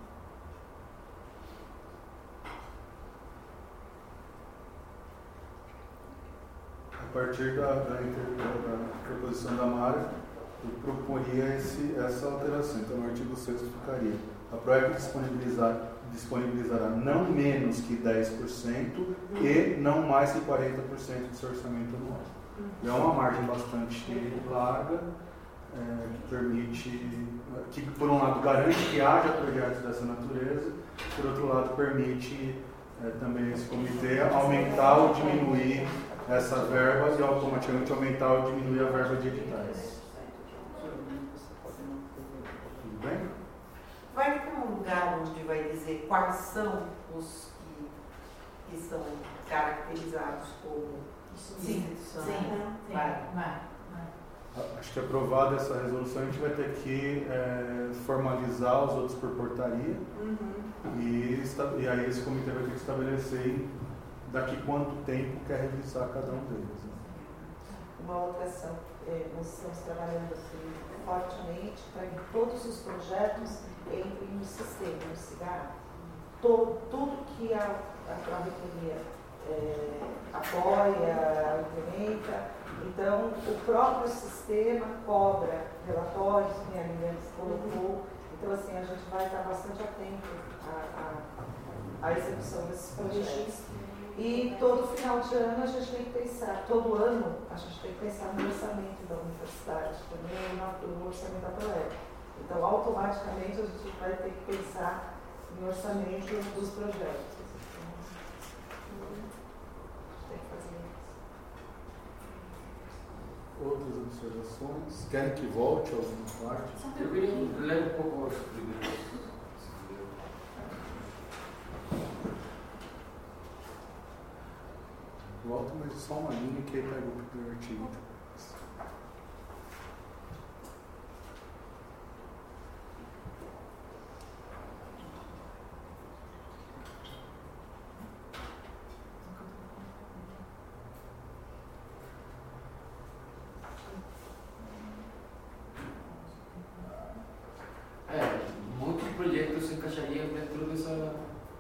A partir da proposição da Mara, eu proporia essa alteração. Então, no artigo 6º ficaria: a PROEC disponibilizará não menos que 10% e não mais que 40% do seu orçamento anual. É uma margem bastante larga, que permite, que por um lado garante que haja projetos dessa natureza, por outro lado permite também esse comitê aumentar ou diminuir essa verba e automaticamente aumentar ou diminuir a verba de editais. Tudo bem? Vai ter um lugar onde vai dizer quais são os que são caracterizados como institucionais? Sim. Vai. Acho que aprovada essa resolução, a gente vai ter que formalizar os outros por portaria e aí esse comitê vai ter que estabelecer daqui quanto tempo quer revisar cada um deles. Uma outra ação, nós estamos trabalhando assim, fortemente para que todos os projetos entrem no sistema, no CIGAR. Tudo que a reitoria apoia, implementa. Então, o próprio sistema cobra relatórios, que a Liliane colocou. Então, assim, a gente vai estar bastante atento à execução desses projetos. E todo final de ano a gente tem que pensar, todo ano a gente tem que pensar no orçamento da universidade, também no orçamento da PROEC. Então, automaticamente a gente vai ter que pensar no orçamento dos projetos. Tem que fazer isso. Outras observações? Querem que volte a alguma parte? Eu queria ler um pouco os primeiros. Volta, mas só uma linha que ele pegou para o artigo. Muitos projetos se encaixariam dentro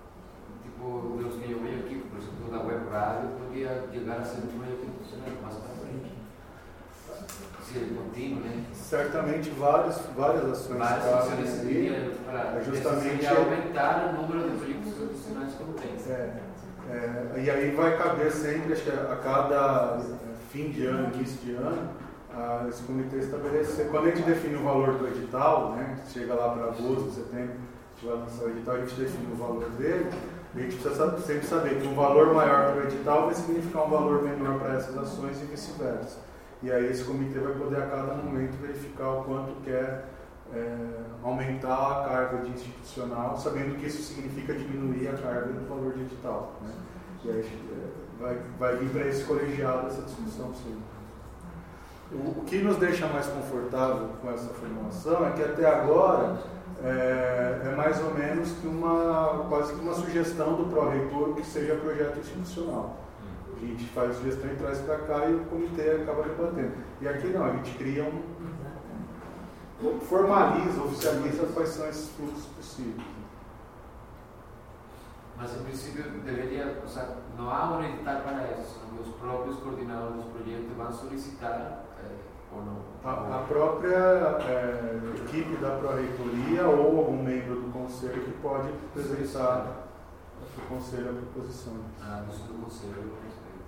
temporário podia chegar a ser um projeto institucional mais para frente. Se ele contínuo, né? Certamente várias ações funções ali, para justamente aumentar o número de projetos institucionais como tem. E aí vai caber sempre, acho que a cada fim de ano, início de ano, esse comitê estabelecer. Quando a gente define o valor do edital, né, chega lá para agosto, setembro, a gente vai lançar o edital, a gente define o valor dele, a gente precisa sempre saber que um valor maior para o edital vai significar um valor menor para essas ações e vice-versa. E aí esse comitê vai poder a cada momento verificar o quanto quer aumentar a carga de institucional, sabendo que isso significa diminuir a carga do valor de edital. Né? E aí vai vir para esse colegiado essa discussão sempre. O que nos deixa mais confortável com essa formulação é que até agora é mais ou menos que quase que uma sugestão do pró-reitor que seja projeto institucional. A gente faz a sugestão e traz para cá e o comitê acaba debatendo. E aqui não, a gente cria formaliza, oficializa quais são esses fluxos possíveis. Mas, em princípio, deveria, não há um edital para isso, senão que os próprios coordenadores dos projetos vão solicitar, ou não? A própria equipe da pró-reitoria ou algum membro do conselho que pode apresentar para o conselho a proposição. Do conselho.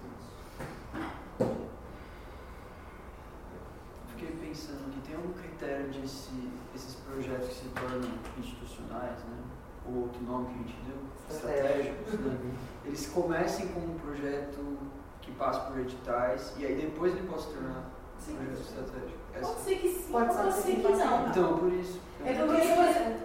Fiquei pensando que tem algum critério esses projetos que se tornam institucionais, né? Ou outro nome que a gente deu, estratégicos, né? Eles comecem como um projeto que passa por editais e aí depois ele pode se tornar projeto estratégico. Pode ser que sim, pode ser que não. Então, por isso. É porque, por exemplo,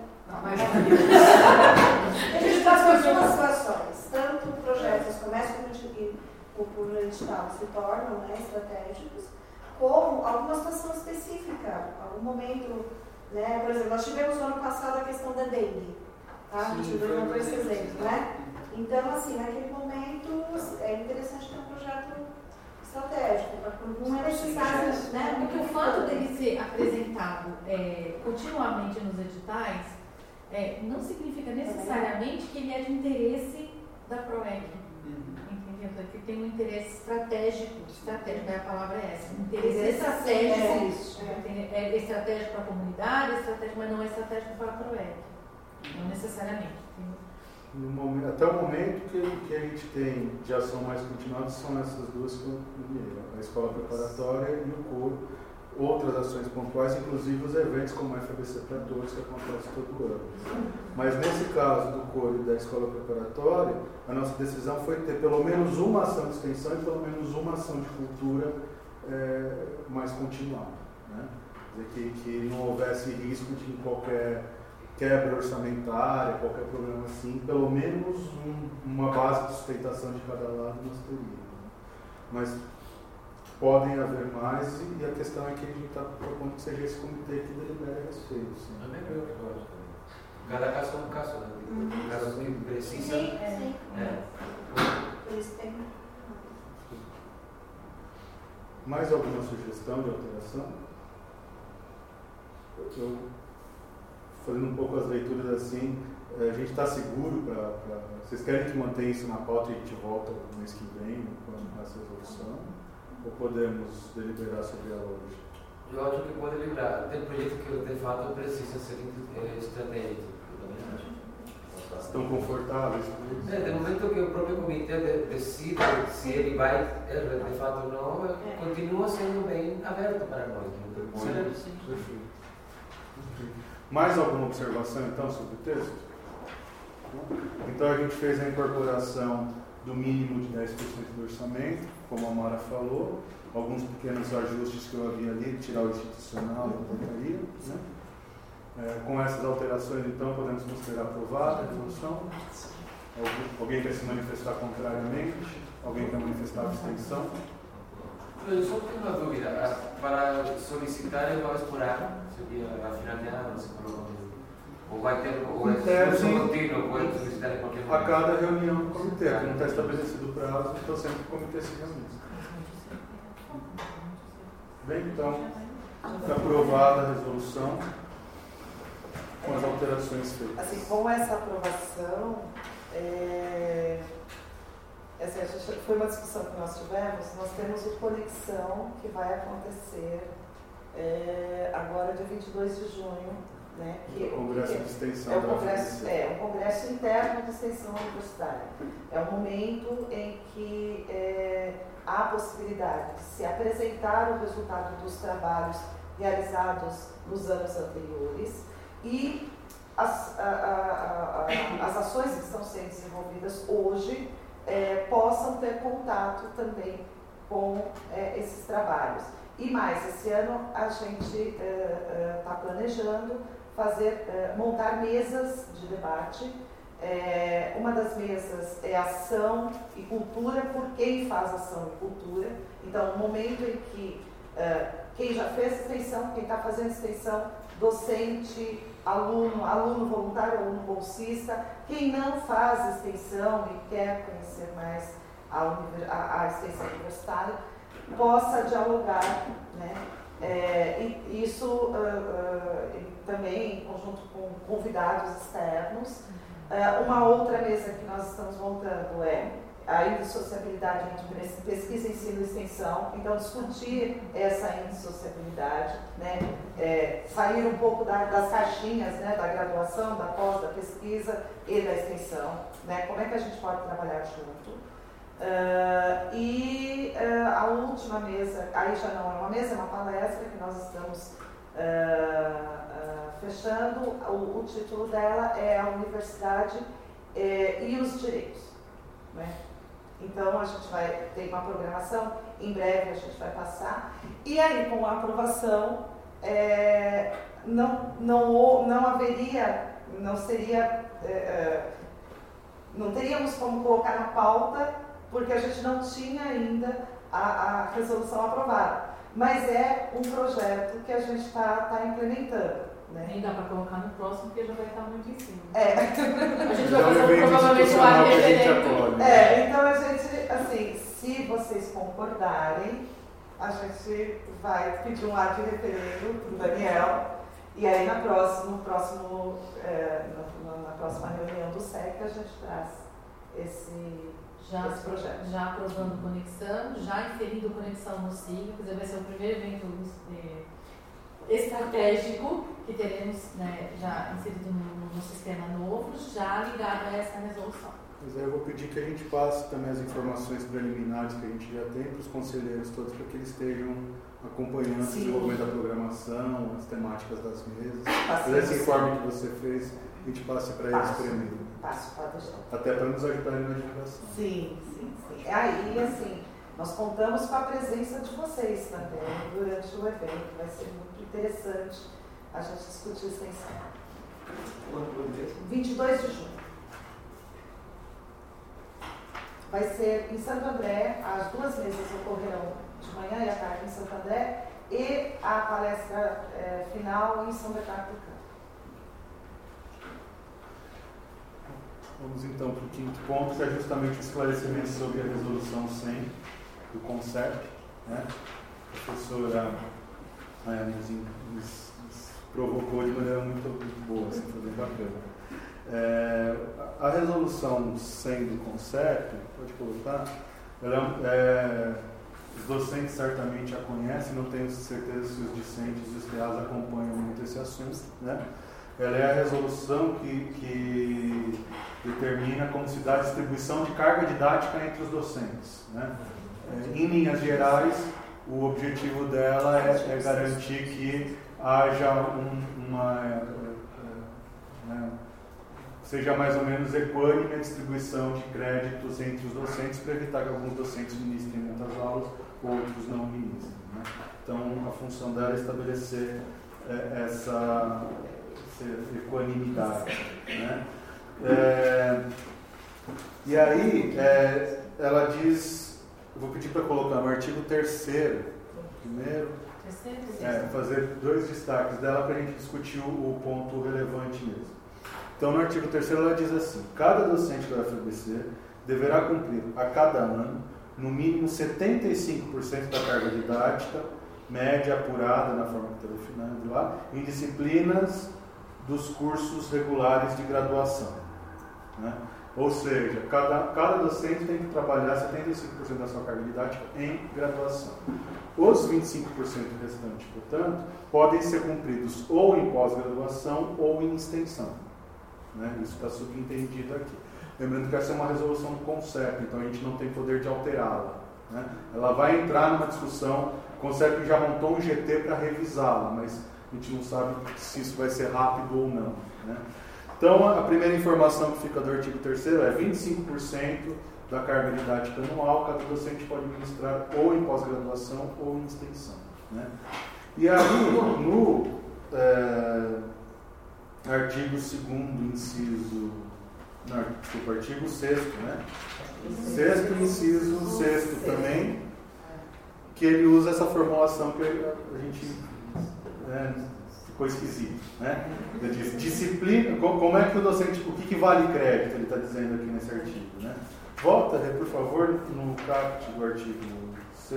a gente passa por duas situações. Tanto projetos começam por edital se tornam estratégicos, como alguma situação específica, algum momento, né? Por exemplo, nós tivemos no ano passado a questão da dengue, tá? A gente levantou esse exemplo, né? Então, assim, naquele momento é interessante ter um projeto estratégico, não é necessário, né? Porque o fato dele ser apresentado continuamente nos editais não significa necessariamente que ele é de interesse da PROEC. Entendeu? Que tem um interesse estratégico, a palavra é essa. Interesse estratégico. É estratégico para a comunidade, mas não é estratégico para a PROEC. Não necessariamente. Até o momento que a gente tem de ação mais continuada são essas duas que eu nomeei, a escola preparatória e o coro. Outras ações pontuais, inclusive os eventos como a FABC para Todos, que acontece todo ano. Mas nesse caso do coro e da escola preparatória, a nossa decisão foi ter pelo menos uma ação de extensão e pelo menos uma ação de cultura mais continuada. Né? Quer dizer, que não houvesse risco de qualquer quebra orçamentária, qualquer problema assim, pelo menos uma base de sustentação de cada lado nós teríamos. Né? Mas podem haver mais e a questão é que a gente está propondo que seja esse comitê que delibere a respeito. Também eu gosto. Cada caso é um caso, né? Um caso que precisa. Sim. Por isso tem. Mais alguma sugestão de alteração? Eu fazendo um pouco as leituras assim, a gente está seguro para. Vocês querem que mantenha isso na pauta e a gente volta no mês que vem com essa resolução? Ou podemos deliberar sobre ela hoje? Eu acho que pode deliberar. Tem projeto que de fato precisa ser estratégico. Estão confortáveis? No momento que o próprio comitê decide se ele vai de fato ou não, continua sendo bem aberto para nós. Sim. Perfeito. Mais alguma observação então sobre o texto? Então a gente fez a incorporação do mínimo de 10% do orçamento, como a Mara falou, alguns pequenos ajustes que eu havia ali, tirar o institucional e a portaria. Né? Com essas alterações, então, podemos considerar aprovada a resolução. Alguém quer se manifestar contrariamente? Alguém quer manifestar abstenção? Eu só tenho uma dúvida. Para solicitar é uma vez por ano? Seria a final de ano, se coloca ou vai ter, ou é fluxo contínuo, pode solicitar em qualquer momento? A cada reunião do comitê, que não está estabelecido o prazo, então sempre o comitê se reúne. Bem, então, está aprovada a resolução com as alterações feitas. Assim, com essa aprovação, assim, foi uma discussão que nós tivemos. Nós temos o Conexão, que vai acontecer agora, dia 22 de junho. Né, que, o Congresso de Extensão. É um congresso interno de extensão universitária. É um momento em que há a possibilidade de se apresentar o resultado dos trabalhos realizados nos anos anteriores e as ações que estão sendo desenvolvidas hoje possam ter contato também com esses trabalhos. E mais, esse ano a gente está planejando montar mesas de debate. Uma das mesas é ação e cultura, por quem faz ação e cultura. Então, um momento em que quem já fez extensão, quem está fazendo extensão, docente, aluno voluntário, aluno bolsista, quem não faz extensão e quer conhecer mais a extensão universitária, possa dialogar, né? E isso também em conjunto com convidados externos. Uma outra mesa que nós estamos montando a indissociabilidade entre pesquisa, ensino e extensão. Então, discutir essa indissociabilidade, né? Sair um pouco das caixinhas, né? Da graduação, da pós, da pesquisa e da extensão, né? Como é que a gente pode trabalhar junto? A última mesa, aí já não é uma mesa, é uma palestra que nós estamos fechando. O título dela é A Universidade e os Direitos, né? Então a gente vai ter uma programação, em breve a gente vai passar, e aí com a aprovação não teríamos como colocar na pauta, porque a gente não tinha ainda a resolução aprovada. Mas é um projeto que a gente está implementando. Né? Nem dá para colocar no próximo, porque já vai estar muito em cima. A gente vai fazer provavelmente um ar referendo. Então a gente, assim, se vocês concordarem, a gente vai pedir um ar de referendo para o Daniel. E aí na próxima reunião do SEC a gente traz esse projeto. Já aprovando Conexão, já inserindo Conexão no SIG, quer dizer, vai ser o primeiro evento estratégico que teremos, né, já inserido no sistema novo, já ligado a essa resolução. Mas aí eu vou pedir que a gente passe também as informações preliminares que a gente já tem para os conselheiros todos, para que eles estejam acompanhando o desenvolvimento da programação, as temáticas das mesas. Esse informe que você fez, a gente passe para eles primeiro. Pode deixar. Até para nos ajudarem na divulgação. Sim. Aí, assim, nós contamos com a presença de vocês também durante o evento. Vai ser muito interessante a gente discutir extensão. Quando mesmo? 22 de junho. Vai ser em Santo André, as duas mesas ocorrerão de manhã e à tarde em Santo André, e a palestra final em São Bernardo do Campo. Vamos então para o quinto ponto, que é justamente o esclarecimento sobre a resolução 100 do CONCERP, né? A professora nos provocou de maneira muito boa, assim, foi bem bacana. A resolução 100 do CONCERP, pode colocar, os docentes certamente a conhecem, não tenho certeza se os discentes e os TAs acompanham muito esse assunto, né? Ela é a resolução que determina como se dá a distribuição de carga didática entre os docentes, né? Em linhas gerais, o objetivo dela é garantir que haja seja mais ou menos equânime a distribuição de créditos entre os docentes, para evitar que alguns docentes ministrem muitas aulas, outros não ministrem, né? Então, a função dela é estabelecer essa equanimidade, né? E aí, ela diz, eu vou pedir para colocar no artigo 3º, primeiro, fazer dois destaques dela para a gente discutir o ponto relevante mesmo. Então, no artigo 3º ela diz assim: cada docente da UFABC deverá cumprir a cada ano, no mínimo 75% da carga didática, média apurada na forma que está definida lá, em disciplinas dos cursos regulares de graduação, né? Ou seja, cada docente tem que trabalhar 75% da sua carga didática em graduação. Os 25% restantes, portanto, podem ser cumpridos ou em pós-graduação ou em extensão. Né? Isso está subentendido aqui. Lembrando que essa é uma resolução do CONCEP, então a gente não tem poder de alterá-la. Né? Ela vai entrar numa discussão, o CONCEP já montou um GT para revisá-la, mas a gente não sabe se isso vai ser rápido ou não. Né? Então, a primeira informação que fica do artigo 3º é 25% da carga didática anual, cada docente pode ministrar ou em pós-graduação ou em extensão. Né? E aí, no artigo 2º, inciso... Não, desculpa, artigo 6º, né? 6º, inciso 6º também, que ele usa essa formulação que a gente ficou esquisito, né? Ele diz, disciplina, como é que o docente, o que vale crédito, ele está dizendo aqui nesse artigo, né? Volta, por favor, no caput do artigo 6º.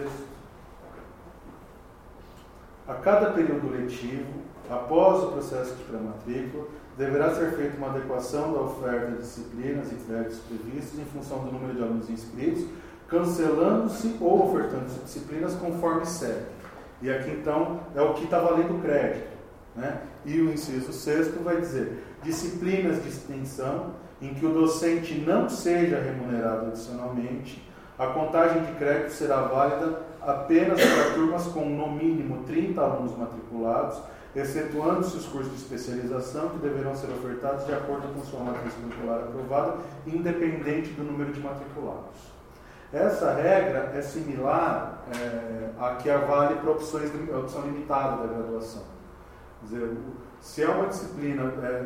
A cada período letivo, após o processo de pré-matrícula, deverá ser feita uma adequação da oferta de disciplinas e créditos previstos em função do número de alunos inscritos, cancelando-se ou ofertando-se disciplinas conforme segue. E aqui, então, é o que está valendo crédito. Né? E o inciso 6º vai dizer disciplinas de extensão em que o docente não seja remunerado adicionalmente, a contagem de crédito será válida apenas para turmas com no mínimo 30 alunos matriculados, excetuando-se os cursos de especialização que deverão ser ofertados de acordo com sua matriz curricular aprovada, independente do número de matriculados. Essa regra é similar à que vale para opção limitada da graduação. Quer dizer, se é uma disciplina,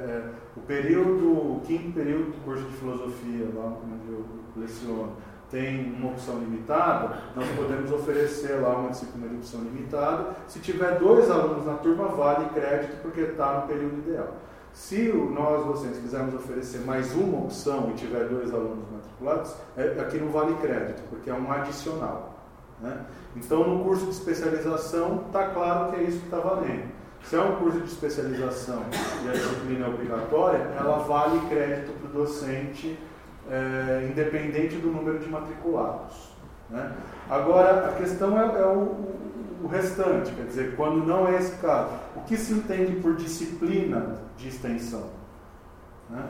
o quinto período do curso de filosofia, lá onde eu leciono, tem uma opção limitada, nós podemos oferecer lá uma disciplina de opção limitada. Se tiver 2 alunos na turma, vale crédito porque está no período ideal. Se nós, docentes, quisermos oferecer mais uma opção e tiver 2 alunos matriculados, aqui não vale crédito, porque é um adicional. Né? Então, no curso de especialização, está claro que é isso que está valendo. Se é um curso de especialização e a disciplina é obrigatória, ela vale crédito para o docente, independente do número de matriculados. Né? Agora, a questão é o restante, quer dizer, quando não é esse caso. O que se entende por disciplina de extensão? Né?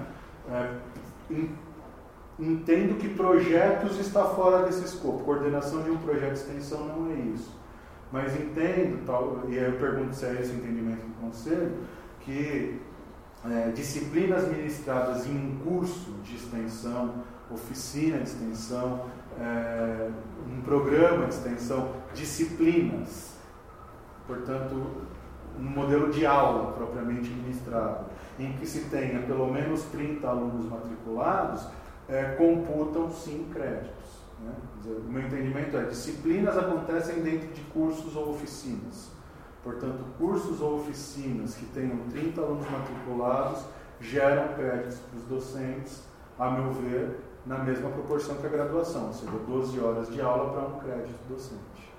Entendo que projetos está fora desse escopo. Coordenação de um projeto de extensão não é isso. Mas entendo, e aí eu pergunto se é esse o entendimento do Conselho, que disciplinas ministradas em um curso de extensão, oficina de extensão, um programa de extensão, disciplinas, portanto, um modelo de aula propriamente ministrado, em que se tenha pelo menos 30 alunos matriculados, computam sim créditos. Né? O meu entendimento é disciplinas acontecem dentro de cursos ou oficinas. Portanto, cursos ou oficinas que tenham 30 alunos matriculados geram créditos para os docentes, a meu ver, na mesma proporção que a graduação, ou seja, 12 horas de aula para um crédito docente.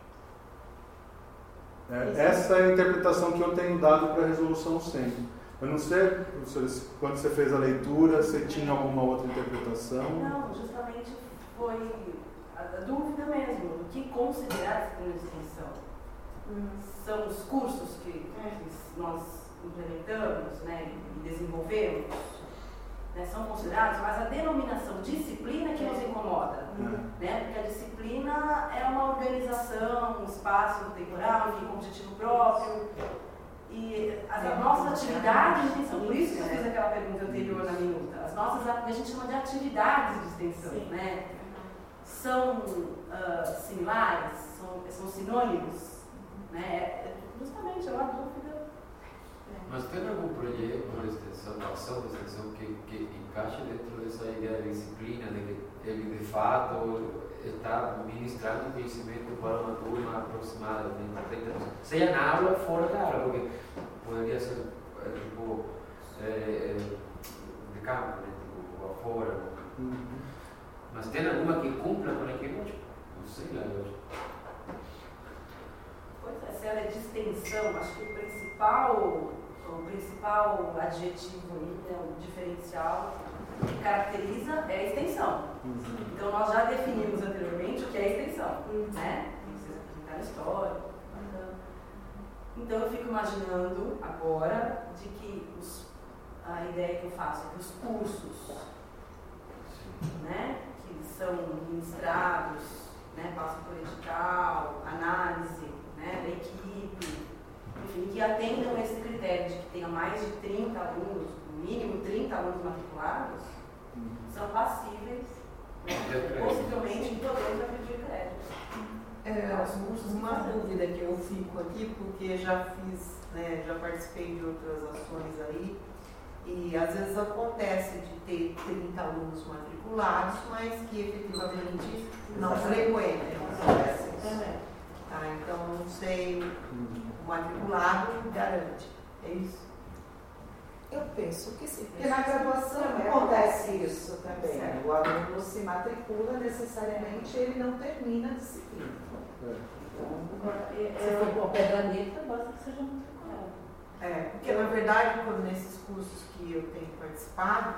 Essa é a interpretação que eu tenho dado para a resolução 100. Eu não sei, professor, quando você fez a leitura, você tinha alguma outra interpretação? Não, justamente foi a dúvida mesmo, do que considerar disciplina de extensão. São os cursos que nós implementamos, né, e desenvolvemos, né, são considerados, mas a denominação disciplina que nos incomoda, né, porque a disciplina é uma organização, um espaço temporal, com objetivo próprio, e a nossa atividade de extensão, por isso que eu fiz aquela pergunta anterior na minuta, a gente chama de atividades de extensão, né, são similares, são sinônimos, né? Justamente, é uma dúvida. Mas tem algum projeto de extensão, uma ação de extensão que encaixe dentro dessa ideia de disciplina, de que ele de fato está ministrando conhecimento para uma turma aproximada de 30 anos? Seja na aula ou fora da aula, porque poderia ser tipo de campo, né? Tipo afora. Mas tem alguma que cumpra com aquilo? Não sei lá, eu acho. Se ela é de extensão, acho que o principal adjetivo, o diferencial, caracteriza é a extensão. Então nós já definimos anteriormente o que é a extensão, né? Tem que ser apresentar história. Então eu fico imaginando agora de que a ideia que eu faço é que os cursos, né, que são ministrados, né, passam por edital, análise, né, da equipe, enfim, que atendam esse critério de que tenha mais de 30 alunos, no mínimo 30 alunos matriculados, são passíveis, né, possivelmente, de poder pedir crédito. Uma dúvida que eu fico aqui, porque já fiz, né, já participei de outras ações aí, e às vezes acontece de ter 30 alunos matriculados, mas que efetivamente não frequentam. Tá, então não sei, o matriculado garante, é isso? Eu penso que sim, porque na graduação acontece isso também. Certo. O aluno se matricula, necessariamente ele não termina a disciplina. Se for com a pedraneta, basta que seja matriculado. Porque na verdade, quando nesses cursos que eu tenho participado,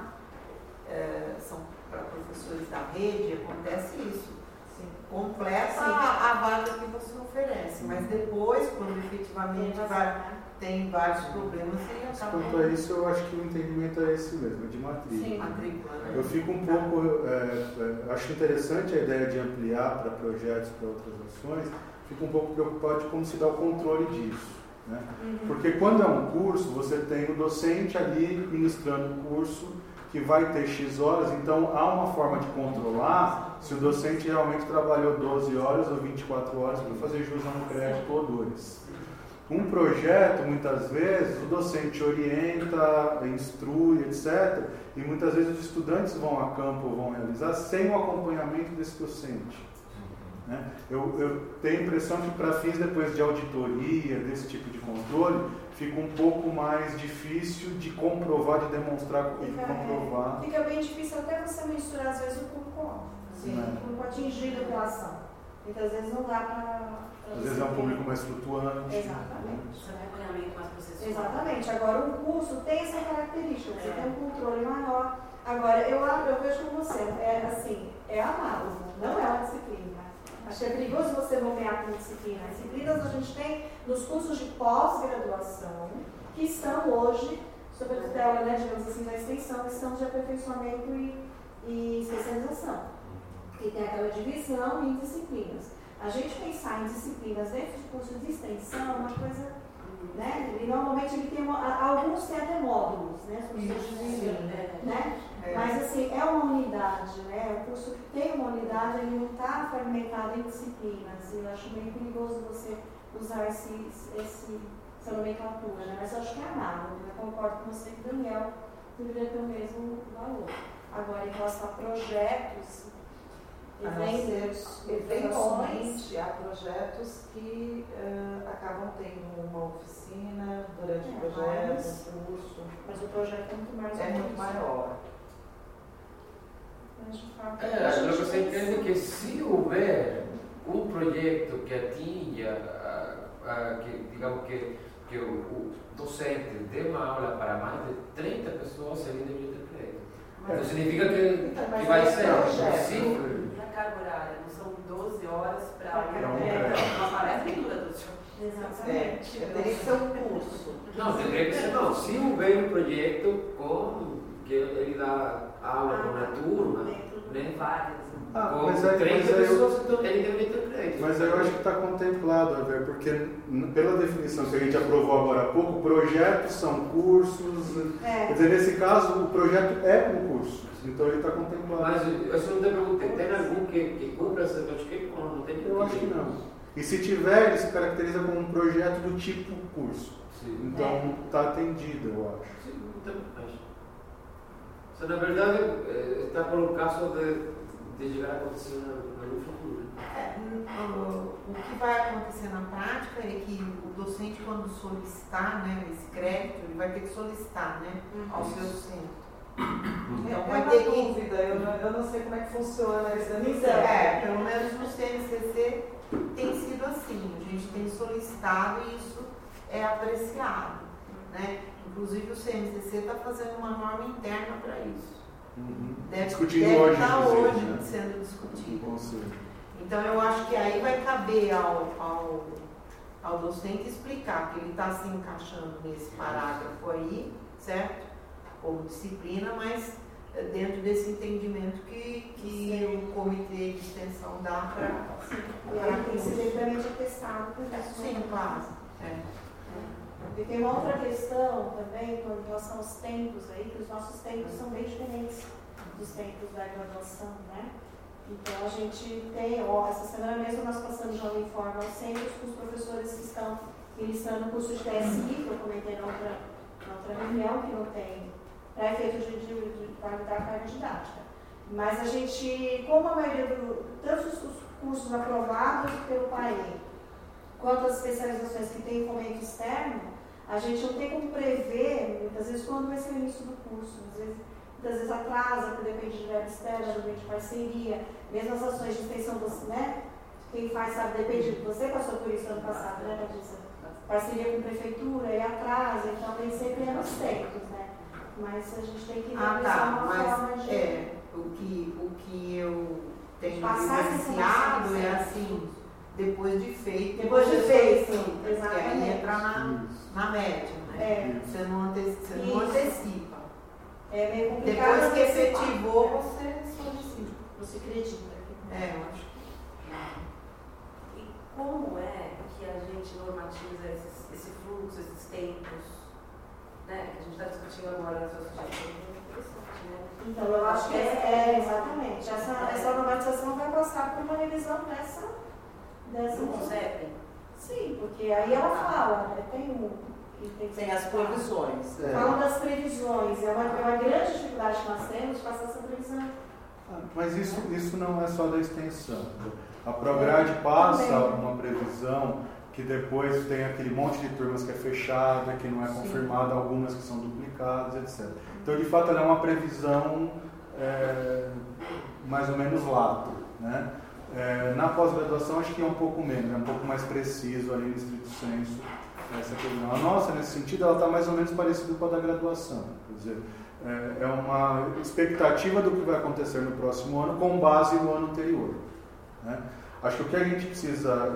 são para professores da rede, acontece isso. Completa a vaga que você oferece, mas depois, quando efetivamente tem vários problemas, ele acaba... Quanto a isso, eu acho que o entendimento é esse mesmo, de matrícula. Sim, matrícula, né? Eu fico um pouco... acho interessante a ideia de ampliar para projetos, para outras ações, fico um pouco preocupado de como se dá o controle disso. Né? Porque quando é um curso, você tem o docente ali ministrando o curso, que vai ter X horas, então há uma forma de controlar se o docente realmente trabalhou 12 horas ou 24 horas para fazer jus a um crédito ou 2. Um projeto, muitas vezes, o docente orienta, instrui, etc. E muitas vezes os estudantes vão a campo, vão realizar sem o acompanhamento desse docente. Né? Eu tenho a impressão que para fins depois de auditoria, desse tipo de controle, fica um pouco mais difícil de comprovar, de demonstrar e de comprovar. Fica bem difícil até você mensurar, às vezes, o público-alvo. O público atingido pela ação. Muitas vezes não dá para... Às vezes é um público mais flutuante. Exatamente. Isso é um acompanhamento mais processual. Exatamente. Agora, o curso tem essa característica, você tem um controle maior. Agora, eu vejo com você, é análogo, não é uma disciplina. Acho que é perigoso você nomear como disciplina. As disciplinas a gente tem nos cursos de pós-graduação, que estão hoje sob a tutela, né, digamos assim, da extensão, que são de aperfeiçoamento e especialização. E tem aquela divisão em disciplinas. A gente pensar em disciplinas dentro de curso de extensão é uma coisa, né? E normalmente ele tem alguns têm até módulos, né? Né? Mas assim, é uma unidade, né? O curso que tem uma unidade, ele não está fragmentado em disciplinas. E eu acho meio perigoso você usar essa nomenclatura, né? Mas eu acho que é análogo. Eu concordo com você que Daniel deveria ter o mesmo valor. Agora, em relação a projetos, eventualmente há projetos que acabam tendo uma oficina durante o projeto, um curso. Mas o projeto é muito mais muito maior. Agora você entende que se houver um projeto que atinja, digamos que o docente dê uma aula para mais de 30 pessoas, ele deveria ter crédito. Não significa que vai ser possível. E a carga horária? Não são 12 horas para uma palestra que dura 12 horas. Exatamente. Teria que ser um curso. Não, teria que ser não. Se houver um projeto que ele dá aula com a turma, né? Várias. Mas 30 pessoas, então ele deveria ter crédito. Mas aí eu acho que está contemplado, Alver, porque pela definição que a gente aprovou agora há pouco, projetos são cursos. Quer dizer, nesse caso, o projeto é um curso. Então ele está contemplado. Mas eu só não te perguntei, tem algum que cumpra essa categoria ou não tem? Eu acho que não. E se tiver, ele se caracteriza como um projeto do tipo curso. Sim. Então está atendido, eu acho. Sim, então, acho. Na verdade, está por um caso de chegar a acontecer no futuro. O que vai acontecer na prática é que o docente, quando solicitar, né, esse crédito, ele vai ter que solicitar, né, ao seu centro. Então, vai ter dúvida, eu não sei como é que funciona isso. Pelo menos no CNCC tem sido assim, a gente tem solicitado e isso é apreciado, né? Inclusive o CNCC está fazendo uma norma interna para isso. Deve estar hoje sendo discutido. Então eu acho que aí vai caber ao docente explicar que ele está se encaixando nesse parágrafo aí, certo? Ou disciplina, mas dentro desse entendimento que o comitê de extensão dá para... E aí tem que ser devidamente atestado por isso. Sim, claro. E tem uma outra questão também com relação aos tempos aí, que os nossos tempos são bem diferentes dos tempos da graduação, né? Então a gente tem, essa semana mesmo nós passamos já um informe aos centros com os professores que estão iniciando o curso de TSI, que eu comentei na outra reunião, que não tem pré-efeito de validar a carga didática. Mas a gente, como a maioria tanto os cursos aprovados pelo PAE, quanto as especializações que têm fomento externo, a gente não tem como prever, muitas vezes, quando vai ser o início do curso. Muitas vezes atrasa, porque depende de verba externa, depende de parceria, mesmo as ações de extensão, né? Quem faz sabe, depende de você, passou por isso ano passado, né, Patrícia? Parceria com a prefeitura e atrasa, então nem sempre é nos tempos, né? Mas a gente tem que realizar uma forma de... O que eu tenho vivenciado é assim, depois de feito. Depois de feito, exatamente. Porque aí entra na média, né? Você não antecipa. É meio complicado. Depois que efetivou, você solicita. Você acredita. Eu acho. E como é que a gente normatiza esse fluxo, esses tempos, né? Que a gente está discutindo agora na sociedade. É interessante, né? Então, eu acho que exatamente. Essa normatização vai passar por uma revisão dessa Não consegue? Sim, porque aí ela fala, né? Tem as previsões. Falam das previsões. É uma grande dificuldade que nós temos de passar essa previsão. Mas isso não é só da extensão. A Prograde passa uma previsão que depois tem aquele monte de turmas que é fechada, que não é confirmada, algumas que são duplicadas, etc. Então, de fato, ela é uma previsão mais ou menos lato, né? Na pós-graduação, acho que é um pouco menos, é um pouco mais preciso ali no estrito senso essa previsão. A nossa, nesse sentido, ela está mais ou menos parecida com a da graduação. Quer dizer, é uma expectativa do que vai acontecer no próximo ano com base no ano anterior, né? Acho que o que a gente precisa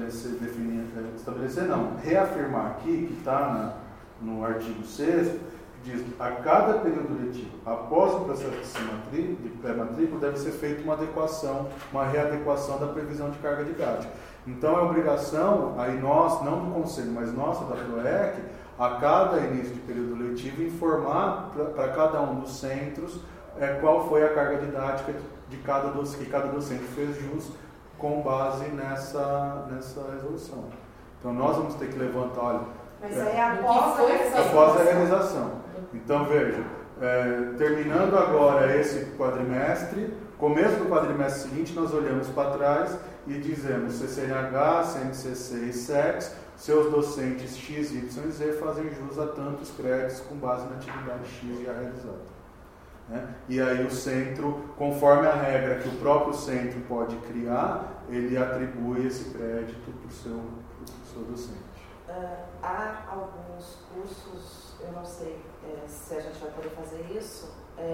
reafirmar aqui, que está no artigo 6º, diz que a cada período letivo, após o processo de pré-matrícula, deve ser feita uma adequação, uma readequação da previsão de carga didática. Então, é obrigação, aí nós, não do Conselho, mas nossa, da PROEC, a cada início de período letivo, informar para cada um dos centros qual foi a carga didática que cada docente fez jus com base nessa resolução. Então, nós vamos ter que levantar, olha... Mas aí após a realização. Então, veja, terminando agora esse quadrimestre, começo do quadrimestre seguinte, nós olhamos para trás e dizemos CCNH, CNCC e SEX, seus docentes X, Y e Z fazem jus a tantos créditos com base na atividade X já realizada. Né? E aí o centro, conforme a regra que o próprio centro pode criar, ele atribui esse crédito para o seu docente. Há alguns cursos, eu não sei se a gente vai poder fazer isso,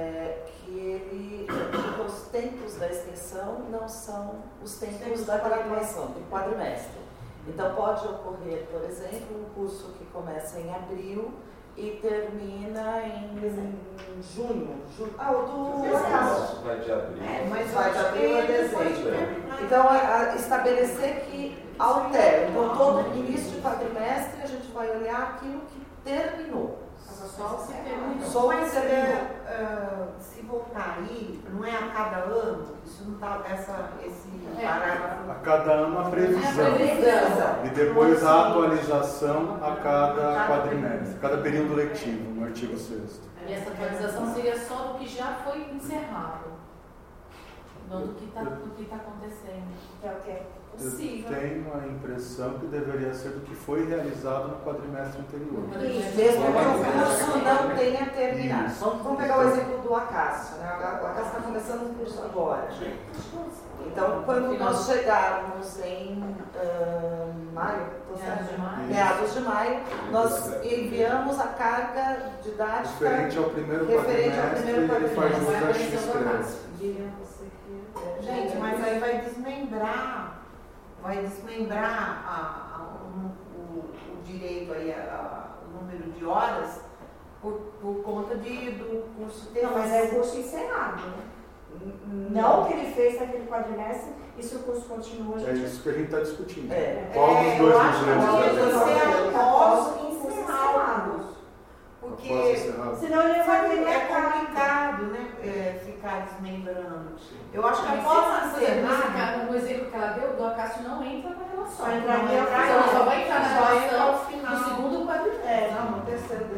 que os tempos da extensão não são os tempos da graduação, do quadrimestre. Então pode ocorrer, por exemplo, um curso que começa em abril e termina em junho. Isso vai de abril. Mas vai de abril a dezembro. Então, estabelecer que altera. Então, todo início de quadrimestre, a gente vai olhar aquilo que terminou. Só o que terminou. Só o que terminou. Se voltar aí, não é a cada ano? Isso não está, esse parágrafo... A cada ano a previsão. E depois a atualização a cada quadrimestre, cada período letivo, no artigo 6º. E essa atualização seria só do que já foi encerrado, não do que está acontecendo. Que é o que é possível. Eu tenho a impressão que deveria ser do que foi realizado no quadrimestre anterior. Isso, mesmo que o curso não tenha terminado. Vamos pegar o exemplo do Acácio, né? O Acácio está começando o curso agora. Então, quando nós chegarmos em meados de maio, nós enviamos a carga didática referente ao primeiro quadrimestre, ele faz um desastre. Gente, mas aí vai desmembrar o direito aí, o número de horas por conta do curso ter. Não, mas é o curso encerrado, né? Não o que ele fez naquele quadrimestre, e se o curso continua, É isso que a gente está discutindo. Qual dos dois eu acho que ser após encerrados. Porque senão ele vai ter complicado, né? Ficar desmembrando. Eu acho que após encerrar. No exemplo que ela deu, o do Acácio não entra na relação. Só vai entrar na relação ao final do segundo quadrimestre. Não, no terceiro.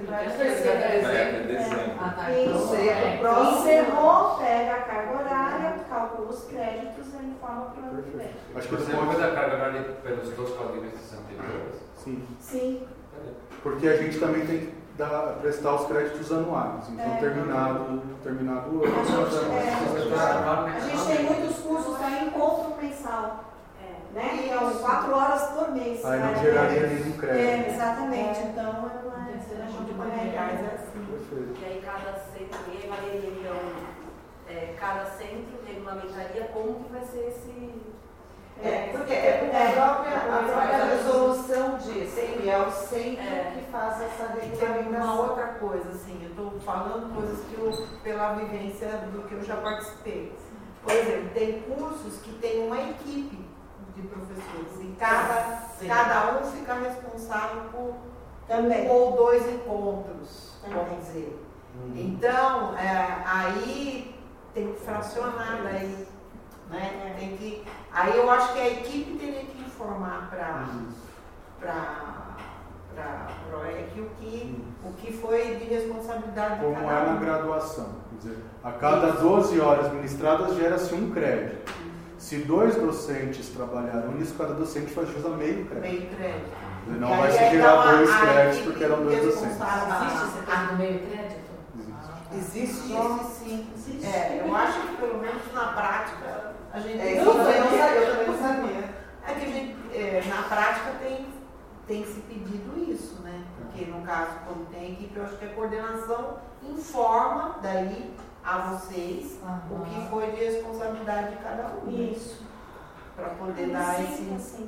Encerrou, pega a carga horária, calcula os créditos e informa para o ano que vem. Acho que você pode dar carga horária pelos dois quadrimestres anteriores? Sim. Porque a gente também tem que prestar os créditos anuais. Então, terminado o ano. A gente tem muitos cursos para encontro mensal. Né? Então, 4 horas por mês. Aí não geraria nenhum crédito. Exatamente. Então, a gente vai assim. E aí cada centro, cada centro regulamentaria como que vai ser esse... Porque a própria resolução diz que é o centro que faz essa regulamentação. Uma outra coisa, assim, eu estou falando coisas que pela vivência do que eu já participei. Por exemplo, tem cursos que tem uma equipe de professores e cada um fica responsável por um ou 2 encontros, vamos dizer. Então, aí tem que fracionar daí, né? Aí eu acho que a equipe teria que informar para a PROEC o que foi de responsabilidade Como de cada um. na graduação. Quer dizer, a cada 12 horas ministradas gera-se um crédito. Se 2 docentes trabalharam nisso, cada docente faz jus a meio crédito. Meio crédito. Não vai se gerar 2 créditos porque eram 2 docentes. Existe esse termo meio crédito? Existe, sim. Eu acho que pelo menos na prática a gente eu também não sabia. É que a gente, na prática tem se pedido isso, né? Porque no caso, quando tem equipe, eu acho que a coordenação informa daí a vocês o que foi de responsabilidade de cada um. Isso. Para poder dar esse.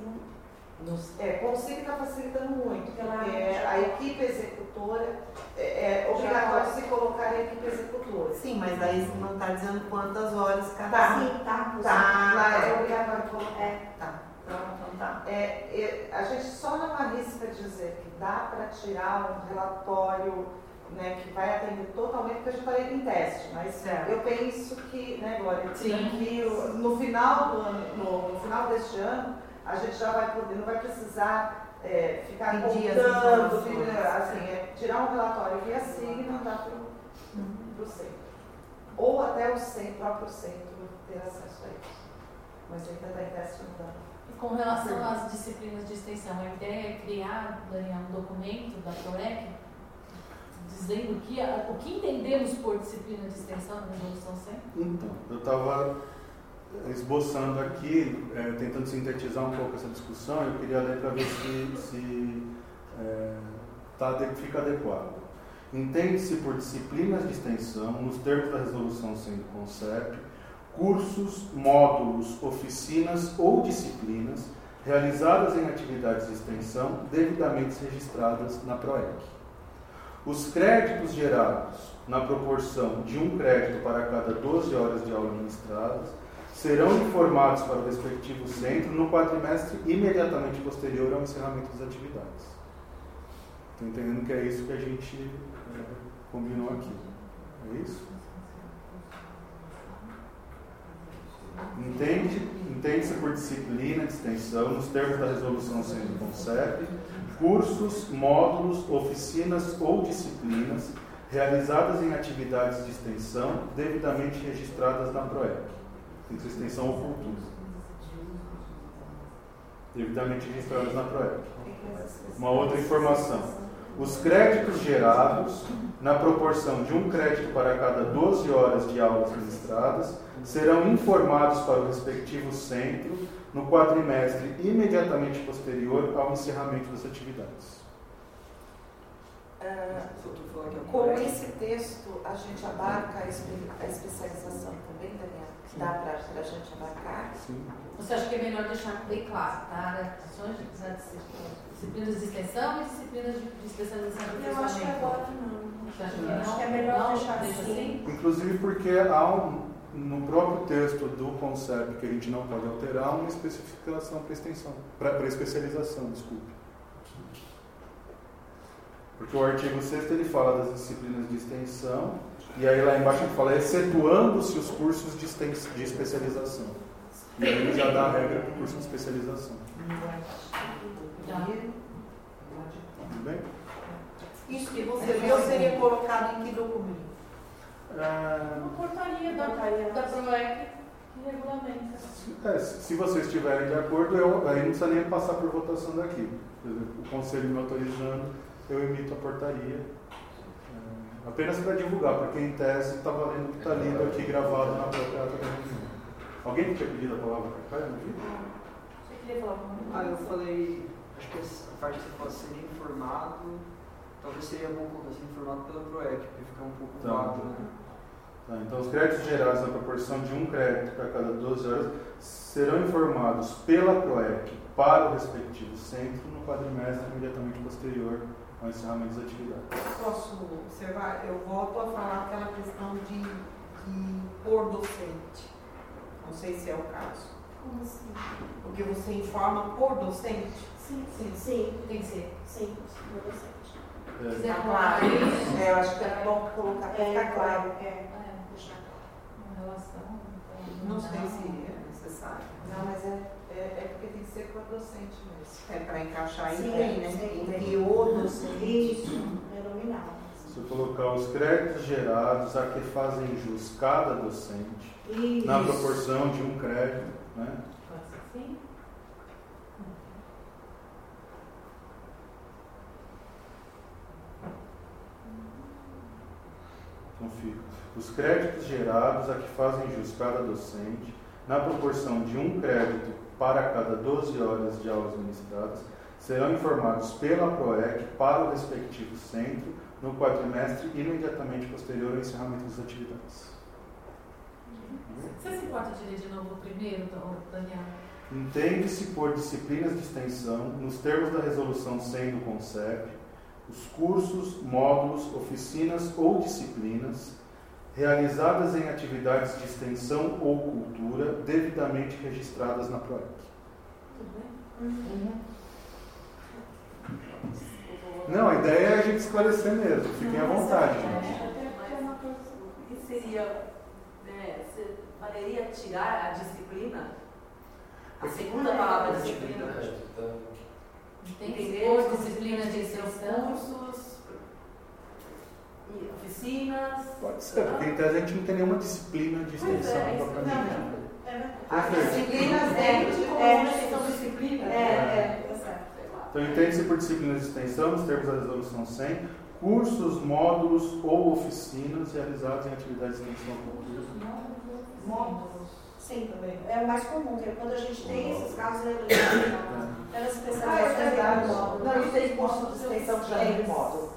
Consigo está facilitando muito, porque a equipe executora é obrigatório se colocar a equipe executora. Sim, mas aí você não está dizendo quantas horas cada um. Lá é obrigatório colocar. Tá. A gente só não arrisca dizer que dá para tirar um relatório, né, que vai atender totalmente, porque a gente está em teste, mas eu penso que, né, Glória, que no final do ano, no final deste ano, a gente já vai poder, não vai precisar ficar contando, assim, tirar um relatório via SIG e mandar para o centro. Ou até o próprio centro ter acesso a isso. Mas ainda está em teste ainda. Com relação às disciplinas de extensão, a ideia é criar, Daniel, um documento da PROEC dizendo o que entendemos por disciplina de extensão na resolução 100? Então, eu estava esboçando aqui, tentando sintetizar um pouco essa discussão, eu queria ler para ver se fica adequado. Entende-se por disciplinas de extensão, nos termos da resolução 100 do CONCEP, cursos, módulos, oficinas ou disciplinas realizadas em atividades de extensão devidamente registradas na PROEC. Os créditos gerados na proporção de 1 crédito para cada 12 horas de aula ministradas serão informados para o respectivo centro no quadrimestre imediatamente posterior ao encerramento das atividades. Estou entendendo que é isso que a gente combinou aqui. É isso? Entende-se por disciplina de extensão, nos termos da resolução 100 do CONCEP, cursos, módulos, oficinas ou disciplinas realizadas em atividades de extensão devidamente registradas na PROEC. Tem que ser extensão ou cultura. Devidamente registradas na PROEC. Uma outra informação. Os créditos gerados, na proporção de um crédito para cada 12 horas de aulas ministradas, serão informados para o respectivo centro no quadrimestre imediatamente posterior ao encerramento das atividades. Com esse texto, a gente abarca a especialização também, Daniela? Dá para a gente abarcar? Sim. Você acha que é melhor deixar bem claro, tá? Disciplinas de extensão e disciplinas de especialização do Eu acho que agora não. Você acha que Eu acho não? que é melhor não, deixar deixa assim. Inclusive porque há no próprio texto do CONCEP, que a gente não pode alterar, uma especificação para extensão, para especialização, desculpe. Porque o artigo 6º ele fala das disciplinas de extensão, e aí lá embaixo ele fala excetuando-se os cursos de especialização. E aí ele já dá a regra para o curso de especialização. Tudo bem? Isso que você viu seria colocado em que documento? Uma portaria da PROEC que regulamenta. Se vocês estiverem de acordo, aí não precisa nem passar por votação daqui. Por exemplo, o conselho me autorizando, eu emito a portaria. Apenas para divulgar, porque em tese está valendo o que está lido aqui gravado na própria ata da reunião. Alguém tinha pedido a palavra para cá? Você queria falar alguma coisa? Eu falei, acho que a parte que você pode ser informado, talvez seria bom colocar ser informado pela PROEC, porque fica um pouco vago, né? Então, os créditos gerados na proporção de um crédito para cada 12 horas serão informados pela PROEC para o respectivo centro no quadrimestre imediatamente posterior ao encerramento das atividades. Posso observar? Eu volto a falar aquela questão de por docente. Não sei se é o caso. Como assim? Porque você informa por docente? Sim. Tem que ser. Sim, por docente. Quiser Tá falar claro. isso, Eu acho que é bom colocar para ficar claro. Deixar uma relação. Não sei se é necessário. Não, mas é porque tem que ser por docente mesmo. É para encaixar Sim, em né? sim. Em o docente. Isso, é nominal. Se eu colocar os créditos gerados a que fazem jus cada docente, na proporção de um crédito, né? Pode ser assim? Então fica. Os créditos gerados a que fazem jus cada docente, na proporção de um crédito para cada 12 horas de aulas ministradas, serão informados pela PROEC para o respectivo centro no quadrimestre imediatamente posterior ao encerramento das atividades. Você se importa de ler de novo o primeiro, Daniel? Entende-se por disciplinas de extensão, nos termos da resolução 100 do CONCEP, os cursos, módulos, oficinas ou disciplinas realizadas em atividades de extensão ou cultura devidamente registradas na PROEC. Tudo bem? Não, a ideia é a gente esclarecer mesmo. Fiquem à vontade, gente. O que seria, você valeria tirar a disciplina? A segunda palavra disciplina? Tem que ser disciplina de extensão. Cursos, oficinas. Pode ser, porque em tese a gente não tem nenhuma disciplina de extensão propriamente. As disciplinas são disciplinas. Então, entende-se por disciplinas de extensão, nos termos da resolução 100, cursos, módulos ou oficinas realizados em atividades de extensão cultura. Módulos. Sim, também. É o mais comum, que quando a gente tem esses casos, elas especializadas. Não, e tem curso de extensão que já é de módulo.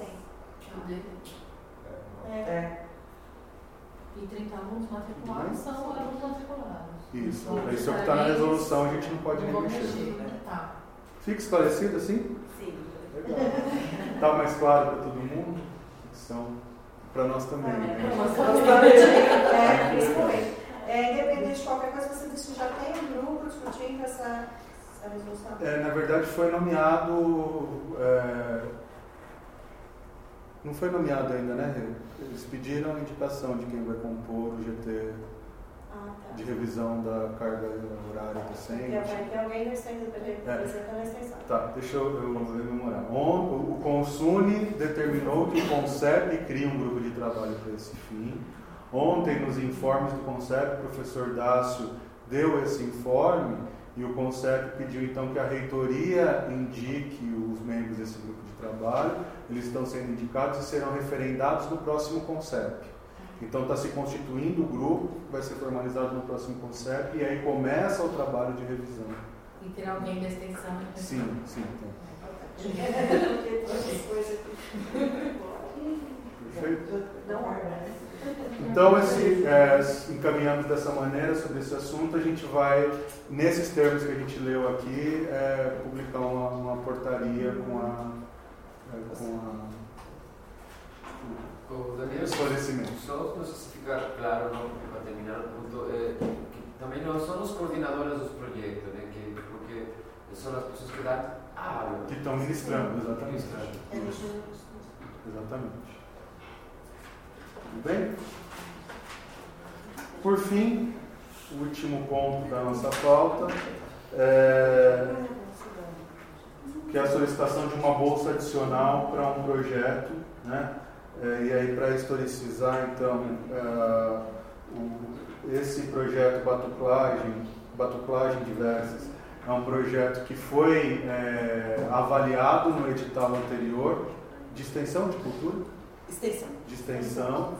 E 30 alunos matriculados são alunos matriculados. Isso, isso é o que está na resolução, a gente não pode nem mexer. Tá. Fica esclarecido assim? Sim. Está mais claro para todo mundo? São para nós também. Principalmente. Independente de qualquer coisa, você disse que já tem um grupo discutindo essa resolução? Na verdade, foi nomeado. Não foi nomeado ainda, né? Eles pediram a indicação de quem vai compor o GT de revisão da carga horária docente. Vai ter alguém representando a extensão. Tá, deixa eu rememorar. O Consune determinou que o CONCEP crie um grupo de trabalho para esse fim. Ontem, nos informes do CONCEP, o professor Dácio deu esse informe E o CONCEP pediu então que a reitoria indique os membros desse grupo de trabalho, eles estão sendo indicados e serão referendados no próximo CONCEP. Então está se constituindo o grupo, vai ser formalizado no próximo CONCEP e aí começa o trabalho de revisão. E ter alguém da extensão? Sim, tem. Perfeito? Então, encaminhamos dessa maneira sobre esse assunto. A gente vai, nesses termos que a gente leu aqui, publicar uma portaria com Daniel, esclarecimento. só para ficar claro, para terminar o ponto, que também não são os coordenadores dos projetos, né, porque são as pessoas que dão aula. Que estão ministrando, exatamente. Exatamente. Tudo bem? Por fim, o último ponto da nossa pauta que é a solicitação de uma bolsa adicional para um projeto, né? E aí, para historicizar, então, esse projeto Batuclagem Diversas é um projeto que foi avaliado no edital anterior de extensão de cultura? Extensão. De extensão.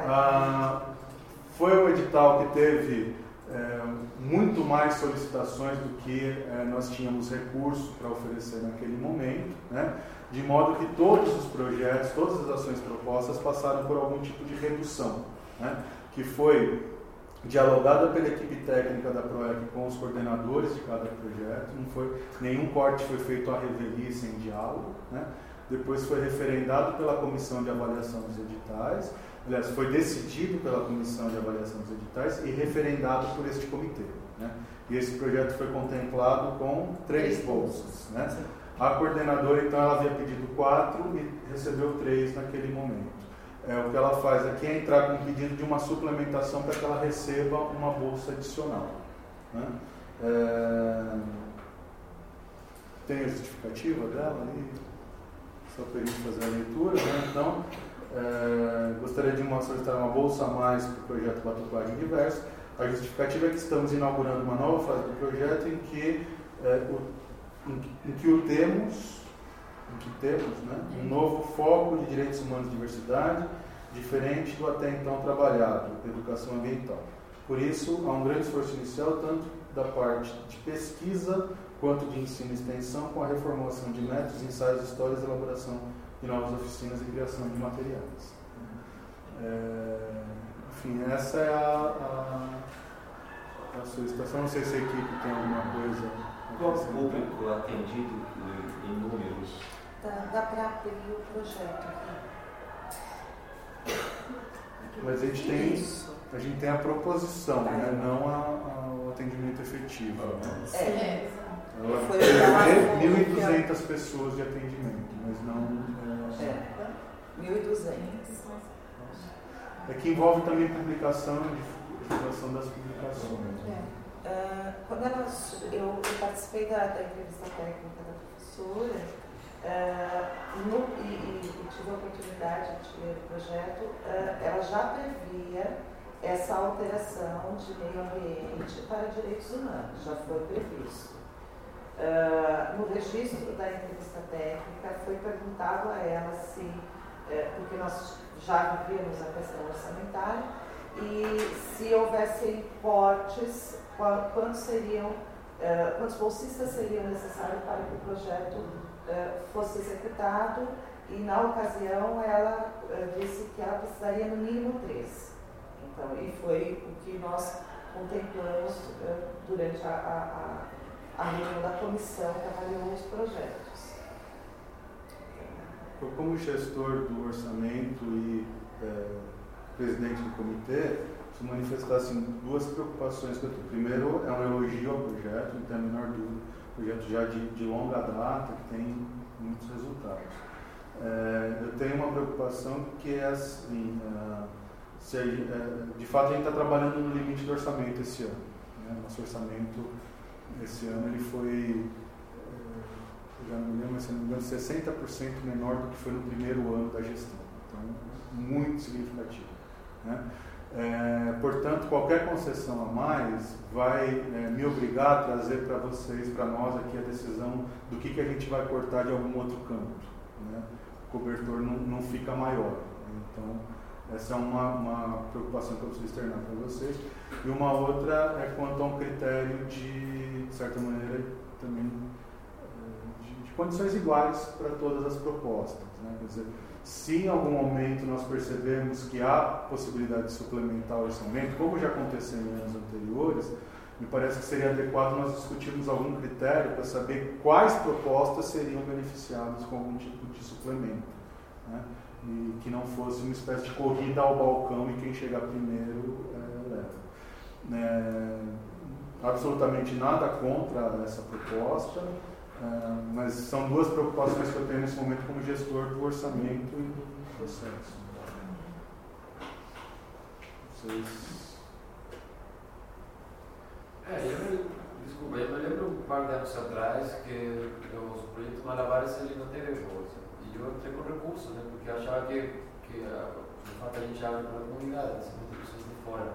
Foi um edital que teve muito mais solicitações do que nós tínhamos recursos para oferecer naquele momento, né? De modo que todos os projetos, todas as ações propostas passaram por algum tipo de redução, né? Que foi dialogada pela equipe técnica da PROEC com os coordenadores de cada projeto, nenhum corte foi feito à revelia sem diálogo, né? Depois foi referendado pela Comissão de Avaliação dos Editais, aliás, foi decidido pela Comissão de Avaliação dos Editais e referendado por este comitê, né? E esse projeto foi contemplado com 3 bolsas, né? A coordenadora, então, ela havia pedido 4 e recebeu 3 naquele momento. O que ela faz aqui é entrar com um pedido de uma suplementação para que ela receba uma bolsa adicional, né? Tem a justificativa dela ali? Só para a gente fazer a leitura, né? Então, gostaria de solicitar uma bolsa a mais para o projeto Batuclagem Diversa. A justificativa é que estamos inaugurando uma nova fase do projeto em que temos, né, um novo foco de direitos humanos e diversidade, diferente do até então trabalhado, educação ambiental. Por isso, há um grande esforço inicial, tanto da parte de pesquisa quanto de ensino e extensão, com a reformulação de métodos, ensaios, histórias, elaboração de novas oficinas e criação de materiais. Enfim, essa é a solicitação. Não sei se a equipe tem alguma coisa. Qual o público atendido em números? Dá para abrir o projeto aqui. Mas a gente tem a proposição, né? Não o atendimento efetivo. Né? Foi 1.200 pessoas de atendimento, mas não... 1.200. É que envolve também publicação e divulgação das publicações. Quando eu participei da entrevista técnica da professora e tive a oportunidade de ler o projeto, ela já previa essa alteração de meio ambiente para direitos humanos, já foi previsto. No registro da entrevista técnica foi perguntado a ela se, porque nós já vivíamos a questão orçamentária, e se houvessem cortes, quantos bolsistas seriam necessários para que o projeto fosse executado, e na ocasião ela disse que ela precisaria no mínimo 3. Então, e foi o que nós contemplamos durante a reunião da comissão que avaliou os projetos. Eu, como gestor do orçamento e presidente do comitê, preciso manifestar assim, 2 preocupações que eu tenho. Primeiro, é um elogio ao projeto, não tem a menor dúvida. Projeto já de longa data, que tem muitos resultados. Eu tenho uma preocupação que é assim, de fato a gente está trabalhando no limite do orçamento esse ano, né? Nosso orçamento esse ano ele foi, já não me lembro, mas se não me engano, 60% menor do que foi no primeiro ano da gestão. Então, muito significativo, né? Portanto, qualquer concessão a mais vai me obrigar a trazer para vocês, para nós aqui, a decisão do que a gente vai cortar de algum outro campo, né? O cobertor não fica maior. Então, essa é uma preocupação que eu preciso externar para vocês. E uma outra é quanto a um critério de certa maneira, também de condições iguais para todas as propostas, né? Quer dizer, se em algum momento nós percebemos que há possibilidade de suplementar o orçamento, como já aconteceu em anos anteriores, me parece que seria adequado nós discutirmos algum critério para saber quais propostas seriam beneficiadas com algum tipo de suplemento, né? E que não fosse uma espécie de corrida ao balcão e quem chegar primeiro leva. Absolutamente nada contra essa proposta, mas são duas preocupações que eu tenho nesse momento como gestor do orçamento e do processo. Vocês... Desculpa, eu me lembro um par de anos atrás que os projetos malabares ele não teve bolsa. E eu entrei com recurso, né? Porque eu achava que de fato a gente abre para a comunidade, muitas pessoas de fora.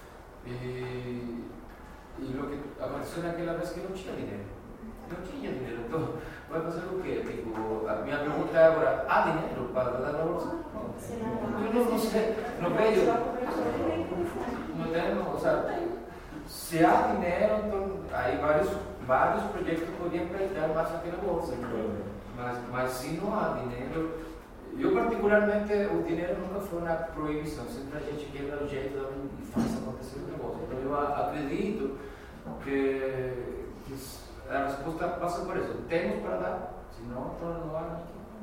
E o que aconteceu naquela vez que não tinha dinheiro. Não tinha dinheiro, então vai fazer o quê? Tipo, a minha pergunta é agora, há dinheiro para dar a bolsa? Eu não sei, não vejo. Não tem, ou seja, se há dinheiro, então aí vários projetos poderiam empreender mais naquela bolsa. Mas se não há dinheiro, eu particularmente, o dinheiro nunca foi uma proibição, sempre a gente quebra o jeito e faz acontecer o negócio. Então eu acredito que a resposta passa por isso. Temos para dar, senão então não há.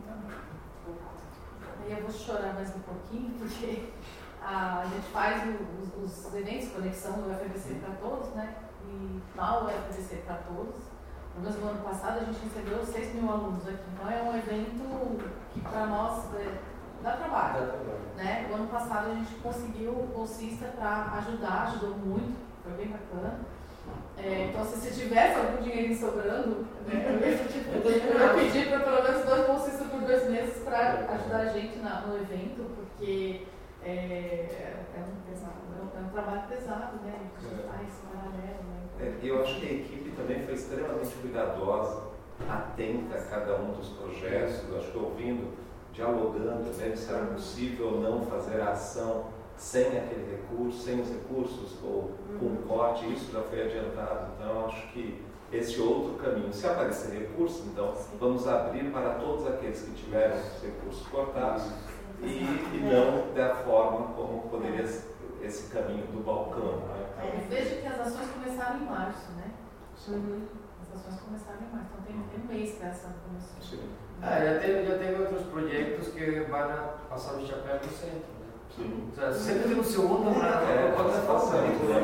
Eu vou chorar mais um pouquinho, porque a gente faz os eventos, conexão do FABC para todos, né? E tal, o FABC para todos. No mesmo ano passado a gente recebeu 6 mil alunos aqui. Então é um evento que para nós dá trabalho. Né? O ano passado a gente conseguiu bolsista para ajudou muito, foi bem bacana. Então, se tivesse algum dinheiro sobrando, né, eu ia pedir para pelo menos 2 bolsistas por 2 meses para ajudar a gente no evento, porque é um trabalho pesado, né? A gente faz paralelo. Né? Eu acho que a equipe também foi extremamente cuidadosa, atenta a cada um dos projetos, eu acho que ouvindo, dialogando, vendo se era possível ou não fazer a ação sem aquele recurso, sem os recursos ou com um corte, isso já foi adiantado. Então, acho que esse outro caminho, se aparecer recurso, então vamos abrir para todos aqueles que tiveram os recursos cortados e não da forma como poderia esse caminho do balcão. Né? Veja que as ações começaram em março, né? As ações começaram em março, então tem um mês que a ação começou. Já teve outros projetos que vão passar o chapéu no centro. Sempre tem o segundo para outra forma.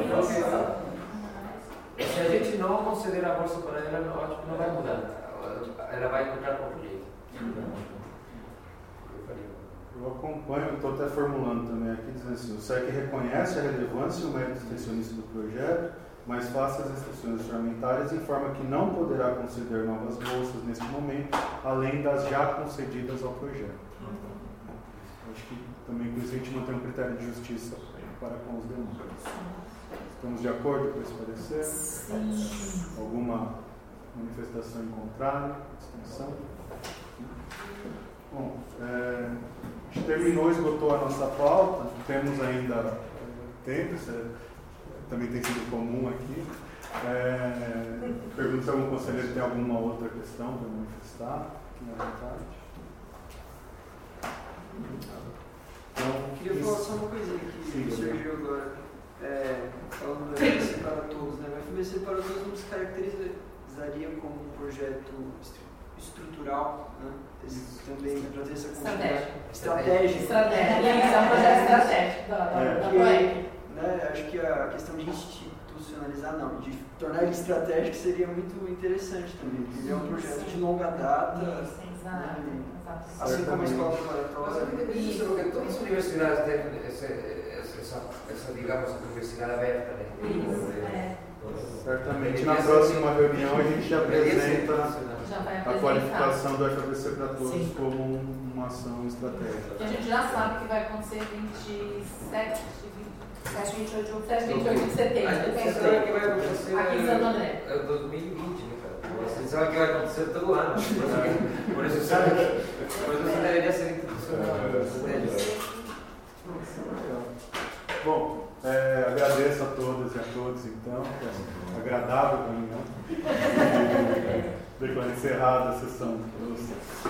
Se a gente não considerar a bolsa para ela, eu acho que não vai mudar. Ela vai encontrar outro jeito. Eu acompanho, estou até formulando também aqui, dizendo assim, o SEC reconhece a relevância e o mérito extensionista do projeto, mas face às restrições orçamentárias, informa que não poderá conceder novas bolsas neste momento, além das já concedidas ao projeto. Acho que também com isso a gente mantém um critério de justiça para com os demais. Estamos de acordo com esse parecer? Sim. Alguma manifestação em contrário? Extensão? Bom, a gente terminou, esgotou a nossa pauta, temos ainda tempo, isso também tem sido comum aqui. Pergunto se algum conselheiro tem alguma outra questão para manifestar, fiquem à vontade. Eu queria falar só uma coisinha que surgiu agora, falando do FABC para todos, né? O FABC para todos não se caracterizaria como um projeto estrutural, né? Também para ter essa estratégico. É um projeto estratégico da PROEC. Né? Acho que a questão de institucionalizar, não, de tornar ele estratégico seria muito interessante também, porque ele é um projeto de longa data. Assim como a escola preparatória. Isso porque todas as universidades têm essa digamos, universidade aberta. Né? Certamente na próxima reunião a gente apresenta a qualificação do FABC para todos como uma ação estratégica. A gente já sabe que vai acontecer 27, 7, 28 de outubro. 7, 28 de setembro. A gente sabe que vai acontecer aqui em Santo André. É 2020, né, cara? Você sabe que vai acontecer todo ano. Por isso sabe que você deveria ser institucional. Bom, agradeço a todas e a todos, então, agradável reunião. Declaro encerrada a sessão.